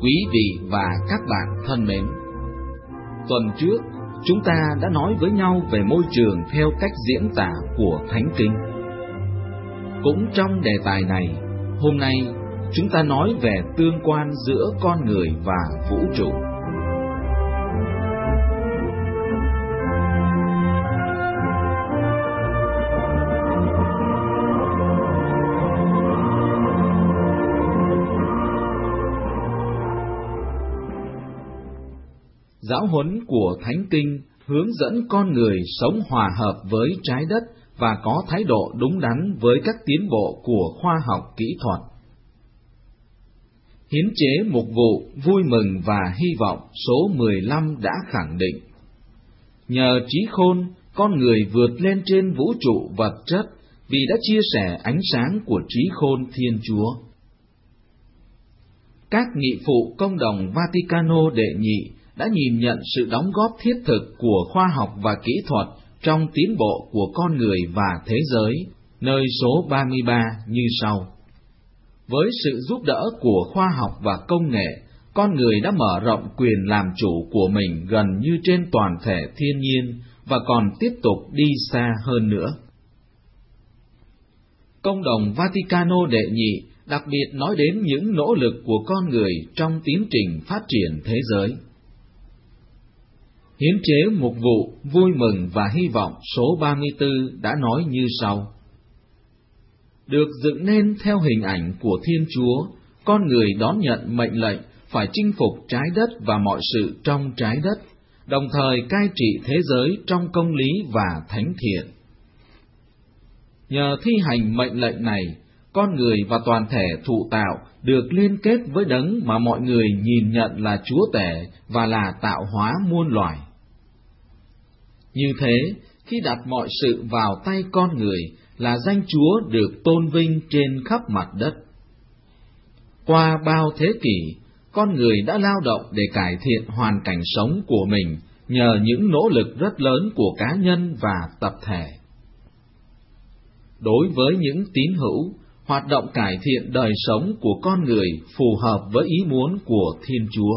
Quý vị và các bạn thân mến, tuần trước chúng ta đã nói với nhau về môi trường theo cách diễn tả của Thánh Kinh. Cũng trong đề tài này, hôm nay chúng ta nói về tương quan giữa con người và vũ trụ. Giáo huấn của Thánh Kinh hướng dẫn con người sống hòa hợp với trái đất và có thái độ đúng đắn với các tiến bộ của khoa học kỹ thuật. Hiến chế mục vụ Vui mừng và Hy vọng số mười lăm đã khẳng định, nhờ trí khôn, con người vượt lên trên vũ trụ vật chất vì đã chia sẻ ánh sáng của trí khôn Thiên Chúa. Các nghị phụ Công đồng Vaticano đệ nhị đã nhìn nhận sự đóng góp thiết thực của khoa học và kỹ thuật trong tiến bộ của con người và thế giới, nơi số ba mươi ba như sau. Với sự giúp đỡ của khoa học và công nghệ, con người đã mở rộng quyền làm chủ của mình gần như trên toàn thể thiên nhiên và còn tiếp tục đi xa hơn nữa. Công đồng Vaticano đệ nhị đặc biệt nói đến những nỗ lực của con người trong tiến trình phát triển thế giới. Hiến chế mục vụ Vui mừng và Hy vọng số ba mươi tư đã nói như sau. Được dựng nên theo hình ảnh của Thiên Chúa, con người đón nhận mệnh lệnh phải chinh phục trái đất và mọi sự trong trái đất, đồng thời cai trị thế giới trong công lý và thánh thiện. Nhờ thi hành mệnh lệnh này, con người và toàn thể thụ tạo được liên kết với đấng mà mọi người nhìn nhận là Chúa tể và là tạo hóa muôn loài. Như thế, khi đặt mọi sự vào tay con người, là danh Chúa được tôn vinh trên khắp mặt đất. Qua bao thế kỷ, con người đã lao động để cải thiện hoàn cảnh sống của mình nhờ những nỗ lực rất lớn của cá nhân và tập thể. Đối với những tín hữu, hoạt động cải thiện đời sống của con người phù hợp với ý muốn của Thiên Chúa.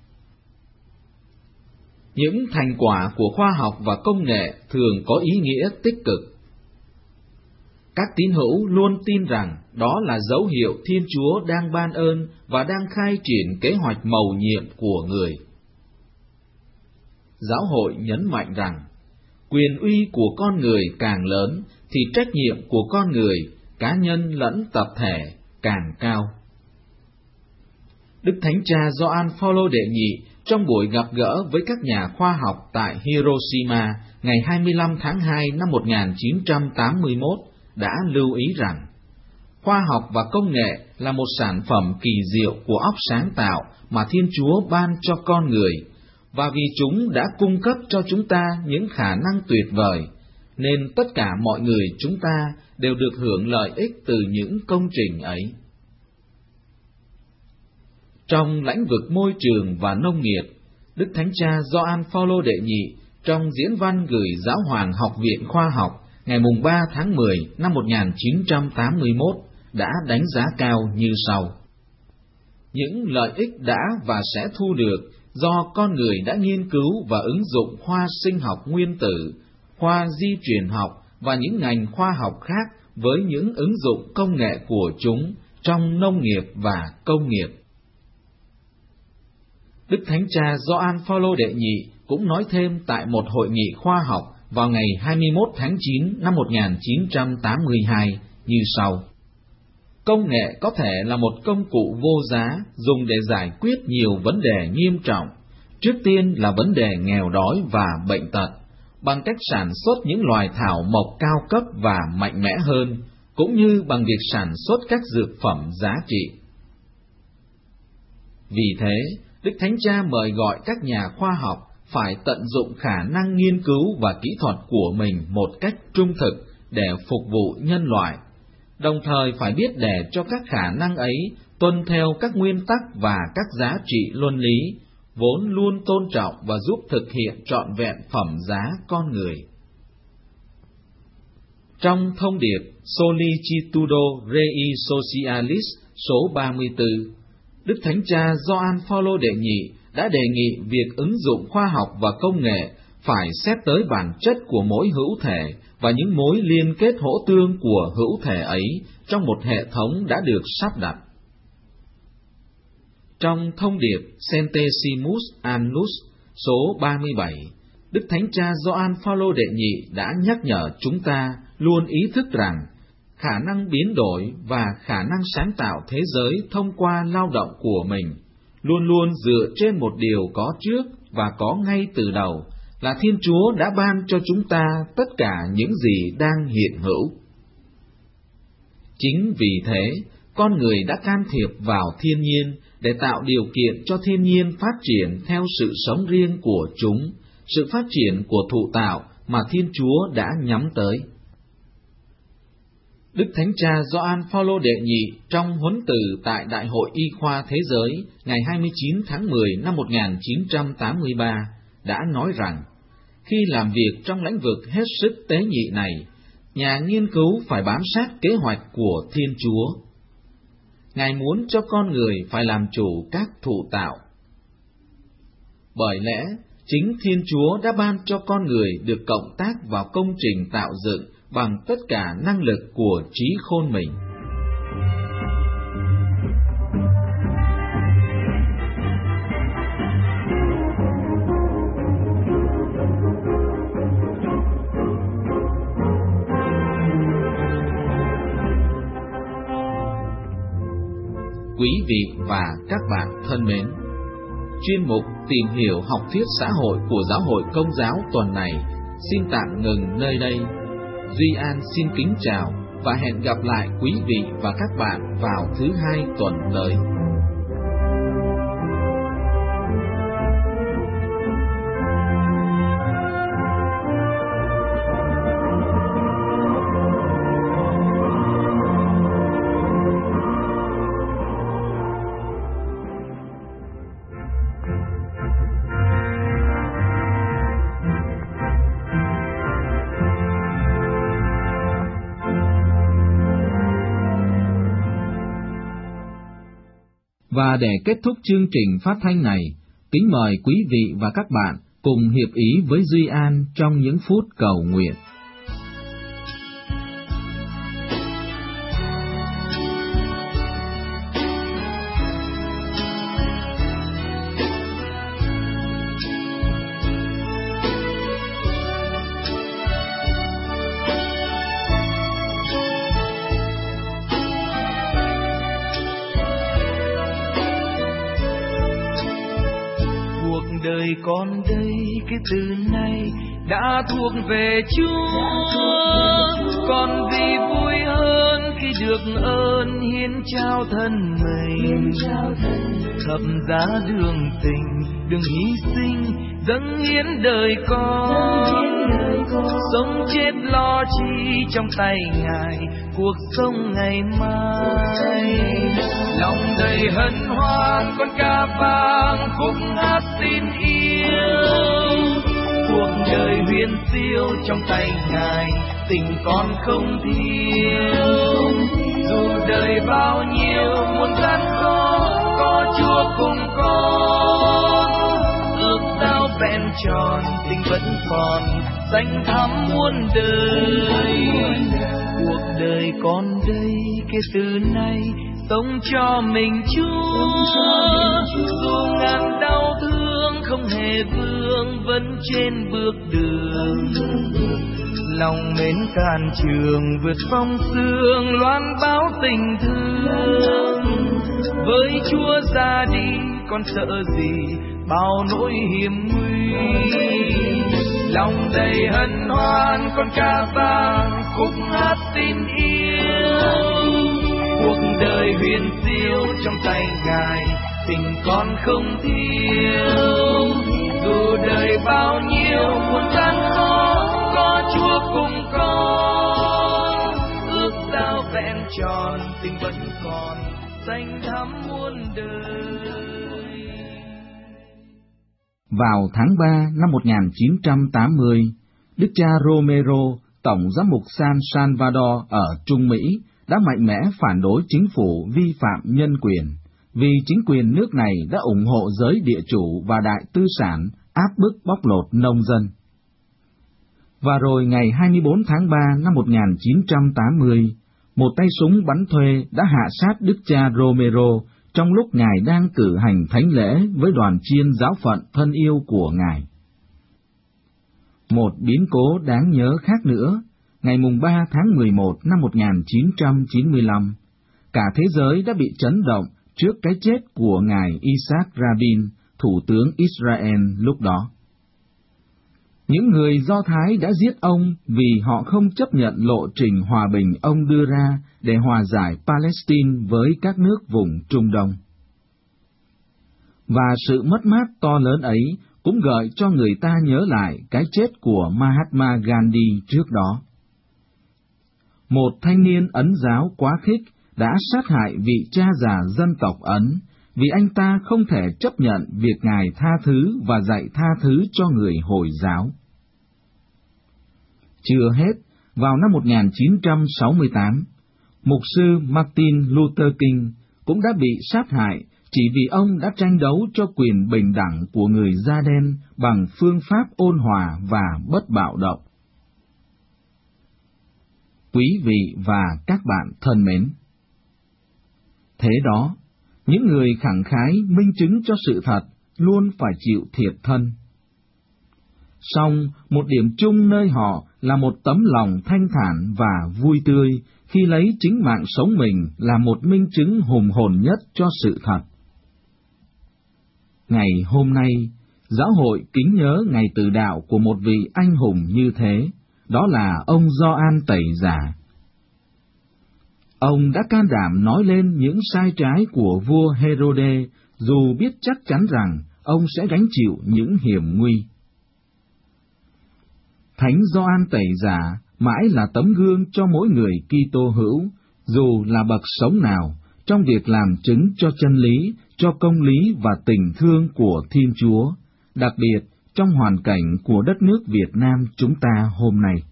Những thành quả của khoa học và công nghệ thường có ý nghĩa tích cực. Các tín hữu luôn tin rằng đó là dấu hiệu Thiên Chúa đang ban ơn và đang khai triển kế hoạch mầu nhiệm của người. Giáo hội nhấn mạnh rằng, quyền uy của con người càng lớn thì trách nhiệm của con người, cá nhân lẫn tập thể, càng cao. Đức Thánh Cha Gioan Phaolô đệ nhị trong buổi gặp gỡ với các nhà khoa học tại Hiroshima ngày hai mươi lăm tháng hai năm một nghìn chín trăm tám mươi mốt đã lưu ý rằng, khoa học và công nghệ là một sản phẩm kỳ diệu của óc sáng tạo mà Thiên Chúa ban cho con người, và vì chúng đã cung cấp cho chúng ta những khả năng tuyệt vời, nên tất cả mọi người chúng ta đều được hưởng lợi ích từ những công trình ấy. Trong lĩnh vực môi trường và nông nghiệp, Đức Thánh Cha Gioan Phaolô đệ nhị trong diễn văn gửi Giáo hoàng Học viện Khoa học ngày ba tháng mười năm một nghìn chín trăm tám mươi mốt đã đánh giá cao như sau. Những lợi ích đã và sẽ thu được do con người đã nghiên cứu và ứng dụng khoa sinh học nguyên tử, khoa di truyền học và những ngành khoa học khác với những ứng dụng công nghệ của chúng trong nông nghiệp và công nghiệp. Đức Thánh Cha Gioan Phaolô đệ nhị cũng nói thêm tại một hội nghị khoa học vào ngày hai mươi mốt tháng chín năm một nghìn chín trăm tám mươi hai như sau. Công nghệ có thể là một công cụ vô giá dùng để giải quyết nhiều vấn đề nghiêm trọng, trước tiên là vấn đề nghèo đói và bệnh tật, bằng cách sản xuất những loài thảo mộc cao cấp và mạnh mẽ hơn, cũng như bằng việc sản xuất các dược phẩm giá trị. Vì thế, Đức Thánh Cha mời gọi các nhà khoa học phải tận dụng khả năng nghiên cứu và kỹ thuật của mình một cách trung thực để phục vụ nhân loại, đồng thời phải biết để cho các khả năng ấy tuân theo các nguyên tắc và các giá trị luân lý, vốn luôn tôn trọng và giúp thực hiện trọn vẹn phẩm giá con người. Trong thông điệp Solicitudo Rei Socialis số ba mươi tư, Đức Thánh Cha Gioan Phaolô đệ nhị đã đề nghị việc ứng dụng khoa học và công nghệ phải xét tới bản chất của mỗi hữu thể và những mối liên kết hỗ tương của hữu thể ấy trong một hệ thống đã được sắp đặt. Trong thông điệp Centesimus Annus số ba mươi bảy, Đức Thánh Cha Gioan Phaolô đệ nhị đã nhắc nhở chúng ta luôn ý thức rằng khả năng biến đổi và khả năng sáng tạo thế giới thông qua lao động của mình luôn luôn dựa trên một điều có trước và có ngay từ đầu, là Thiên Chúa đã ban cho chúng ta tất cả những gì đang hiện hữu. Chính vì thế, con người đã can thiệp vào thiên nhiên để tạo điều kiện cho thiên nhiên phát triển theo sự sống riêng của chúng, sự phát triển của thụ tạo mà Thiên Chúa đã nhắm tới. Đức Thánh Cha Gioan Phaolô đệ nhị trong huấn từ tại Đại hội Y khoa Thế giới ngày hai mươi chín tháng mười năm một nghìn chín trăm tám mươi ba đã nói rằng, khi làm việc trong lĩnh vực hết sức tế nhị này, nhà nghiên cứu phải bám sát kế hoạch của Thiên Chúa. Ngài muốn cho con người phải làm chủ các thụ tạo. Bởi lẽ, chính Thiên Chúa đã ban cho con người được cộng tác vào công trình tạo dựng bằng tất cả năng lực của trí khôn mình. Quý vị và các bạn thân mến, chuyên mục Tìm hiểu học thuyết xã hội của Giáo hội Công giáo tuần này xin tạm ngừng nơi đây. Duy An xin kính chào và hẹn gặp lại quý vị và các bạn vào thứ hai tuần tới. Và để kết thúc chương trình phát thanh này, kính mời quý vị và các bạn cùng hiệp ý với Duy An trong những phút cầu nguyện. Đời con đây, cái từ này đã thuộc về Chúa. Còn gì vui hơn khi được ơn hiến trao thân mình, thập giá đường tình, đường hy sinh, dâng hiến đời con. Sống chết lo chi trong tay Ngài, cuộc sống ngày mai. Lòng đầy hân hoan con ca vang, khúc hát xin yêu. Cuộc đời huyền siêu trong tay Ngài, tình con không thiếu. Dù đời bao nhiêu muôn gian khó, có Chúa cùng con. Ước sao vẹn tròn, tình vẫn còn, danh thắm muôn đời. Cuộc đời con đây, cái từ này sống cho mình Chúa. Dù ngàn đau thương không hề vương, vẫn trên bước đường. Lòng mến can trường vượt phong sương, loan báo tình thương. Với Chúa ra đi con sợ gì bao nỗi hiểm nguy. Lòng đầy hân hoan con ca vang, khúc hát tin yêu. Cuộc đời huyền siêu trong tay Ngài, tình con không thiếu. Dù đời bao nhiêu muôn gian khó, có Chúa cùng con. Ước sao vẹn tròn, tình vẫn còn, danh thắm muôn đời. Vào tháng ba năm một nghìn chín trăm tám mươi, Đức cha Romero, Tổng giám mục San Salvador ở Trung Mỹ, đã mạnh mẽ phản đối chính phủ vi phạm nhân quyền, vì chính quyền nước này đã ủng hộ giới địa chủ và đại tư sản áp bức bóc lột nông dân. Và rồi ngày hai mươi bốn tháng ba năm một nghìn chín trăm tám mươi, một tay súng bắn thuê đã hạ sát đức cha Romero trong lúc ngài đang cử hành thánh lễ với đoàn chiên giáo phận thân yêu của ngài. Một biến cố đáng nhớ khác nữa, ngày mùng ba tháng mười một năm một nghìn chín trăm chín mươi lăm, cả thế giới đã bị chấn động trước cái chết của ngài Isaac Rabin, thủ tướng Israel lúc đó. Những người Do Thái đã giết ông vì họ không chấp nhận lộ trình hòa bình ông đưa ra để hòa giải Palestine với các nước vùng Trung Đông. Và sự mất mát to lớn ấy cũng gợi cho người ta nhớ lại cái chết của Mahatma Gandhi trước đó. Một thanh niên Ấn giáo quá khích đã sát hại vị cha già dân tộc Ấn vì anh ta không thể chấp nhận việc Ngài tha thứ và dạy tha thứ cho người Hồi giáo. Chưa hết, vào năm một nghìn chín trăm sáu mươi tám, mục sư Martin Luther King cũng đã bị sát hại chỉ vì ông đã tranh đấu cho quyền bình đẳng của người da đen bằng phương pháp ôn hòa và bất bạo động. Quý vị và các bạn thân mến, thế đó, những người khẳng khái minh chứng cho sự thật luôn phải chịu thiệt thân. Song, một điểm chung nơi họ là một tấm lòng thanh thản và vui tươi khi lấy chính mạng sống mình là một minh chứng hùng hồn nhất cho sự thật. Ngày hôm nay, giáo hội kính nhớ ngày từ đạo của một vị anh hùng như thế, đó là ông Gioan Tẩy Giả. Ông đã can đảm nói lên những sai trái của vua Herode, dù biết chắc chắn rằng ông sẽ gánh chịu những hiểm nguy. Thánh Gioan Tẩy Giả mãi là tấm gương cho mỗi người Kitô hữu, dù là bậc sống nào, trong việc làm chứng cho chân lý, cho công lý và tình thương của Thiên Chúa, đặc biệt trong hoàn cảnh của đất nước Việt Nam chúng ta hôm nay.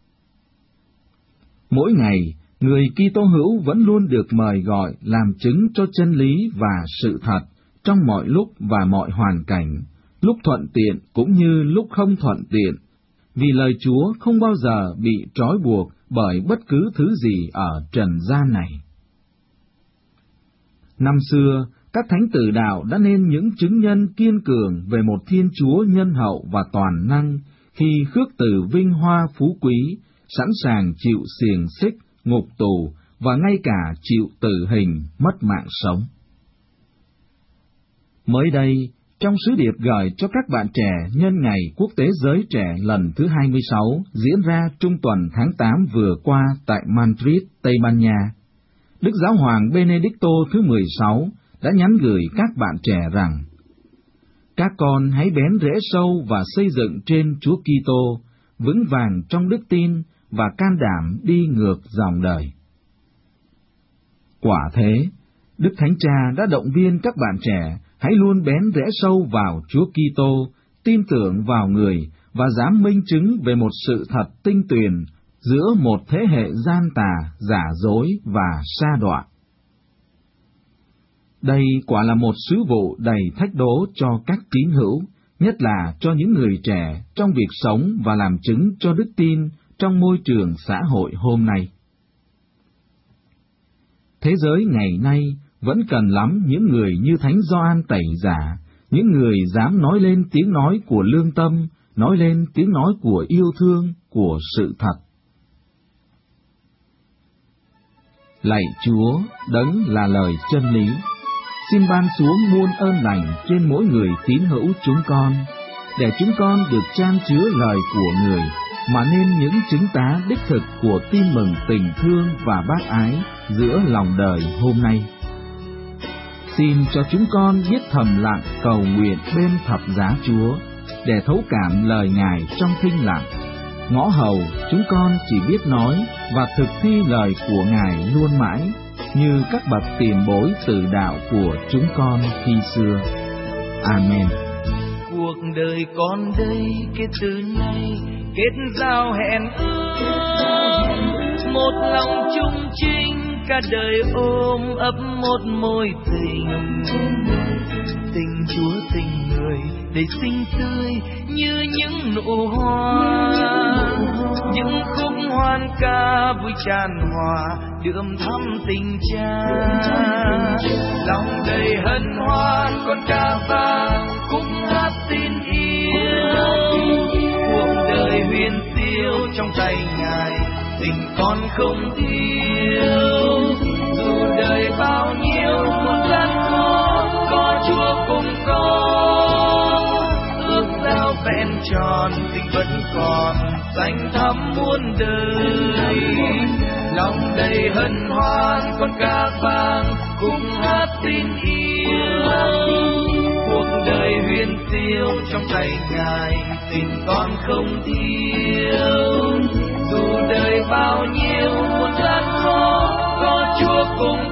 Mỗi ngày, người Kitô hữu vẫn luôn được mời gọi làm chứng cho chân lý và sự thật trong mọi lúc và mọi hoàn cảnh, lúc thuận tiện cũng như lúc không thuận tiện, vì lời Chúa không bao giờ bị trói buộc bởi bất cứ thứ gì ở trần gian này. Năm xưa, các thánh tử đạo đã nên những chứng nhân kiên cường về một Thiên Chúa nhân hậu và toàn năng khi khước từ vinh hoa phú quý, sẵn sàng chịu xiềng xích, ngục tù và ngay cả chịu tử hình, mất mạng sống. Mới đây, trong sứ điệp gửi cho các bạn trẻ nhân ngày Quốc tế Giới Trẻ lần thứ hai mươi sáu diễn ra trung tuần tháng tám vừa qua tại Madrid, Tây Ban Nha, Đức Giáo hoàng Benedicto thứ mười sáu đã nhắn gửi các bạn trẻ rằng: các con hãy bén rễ sâu và xây dựng trên Chúa Kitô, vững vàng trong đức tin và can đảm đi ngược dòng đời. Quả thế, Đức Thánh Cha đã động viên các bạn trẻ hãy luôn bén rễ sâu vào Chúa Kitô, tin tưởng vào người và dám minh chứng về một sự thật tinh tuyền giữa một thế hệ gian tà, giả dối và sa đọa. Đây quả là một sứ vụ đầy thách đố cho các tín hữu, nhất là cho những người trẻ trong việc sống và làm chứng cho đức tin trong môi trường xã hội hôm nay. Thế giới ngày nay vẫn cần lắm những người như Thánh Gioan Tẩy Giả, những người dám nói lên tiếng nói của lương tâm, nói lên tiếng nói của yêu thương, của sự thật. Lạy Chúa, đấng là lời chân lý, xin ban xuống muôn ơn lành trên mỗi người tín hữu chúng con, để chúng con được chan chứa lời của người, mà nên những chứng tá đích thực của tin mừng tình thương và bác ái giữa lòng đời hôm nay. Xin cho chúng con biết thầm lặng cầu nguyện bên thập giá Chúa, để thấu cảm lời Ngài trong thinh lặng. Ngõ hầu chúng con chỉ biết nói và thực thi lời của Ngài luôn mãi, như các bậc tiền bối tử đạo của chúng con khi xưa. Amen. Cuộc đời con đây kết từ nay, kết giao hẹn ước, một lòng chung trinh cả đời ôm ấp một mối tình. Tình Chúa tình người để xinh tươi như những nụ hoa, những khúc hoan ca vui tràn hòa đượm thắm tình cha. Lòng đầy hân hoan con ca vang khúc hát tin yêu, cuộc đời huyền diệu trong tay Ngài, tình con không thiếu. Dù đời bao nhiêu một gian khó, có Chúa cùng con, ước giao vẹn tròn tình vẫn còn xanh thắm muôn đời. Lòng đầy hân hoan con ca vang cùng hát tin yêu, cuộc đời huyền diệu trong tay Ngài, tình con không thiếu. Dù đời bao nhiêu một gian khó, có Chúa cùng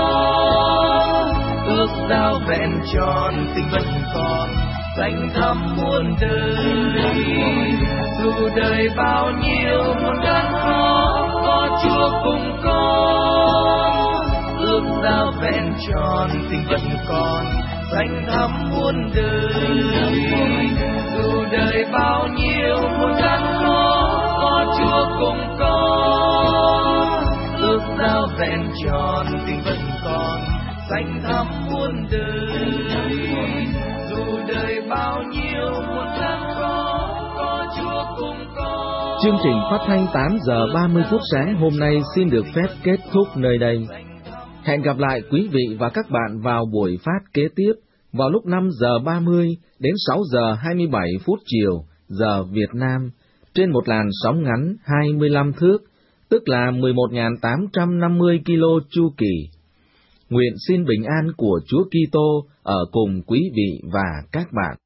con, ước giao vẹn tròn tình vẫn còn xanh thắm muôn đời. Dù đời bao nhiêu một gian khó, có Chúa cùng con, ước giao vẹn tròn tình vẫn còn xanh thắm muôn đời. Dù đời bao nhiêu một gian khó, có Chúa cùng con, ước giao vẹn tròn tình vẫn còn xanh thắm muôn đời. Dù đời bao nhiêu một gian khó, có Chúa cùng con. Chương trình phát thanh tám giờ ba mươi phút sáng hôm nay xin được phép kết thúc nơi đây. Hẹn gặp lại quý vị và các bạn vào buổi phát kế tiếp vào lúc năm giờ ba mươi đến sáu giờ hai mươi bảy phút chiều giờ Việt Nam trên một làn sóng ngắn hai mươi lăm thước, tức là mười một nghìn tám trăm năm mươi ki lô chu kỳ. Nguyện xin bình an của Chúa Kitô ở cùng quý vị và các bạn.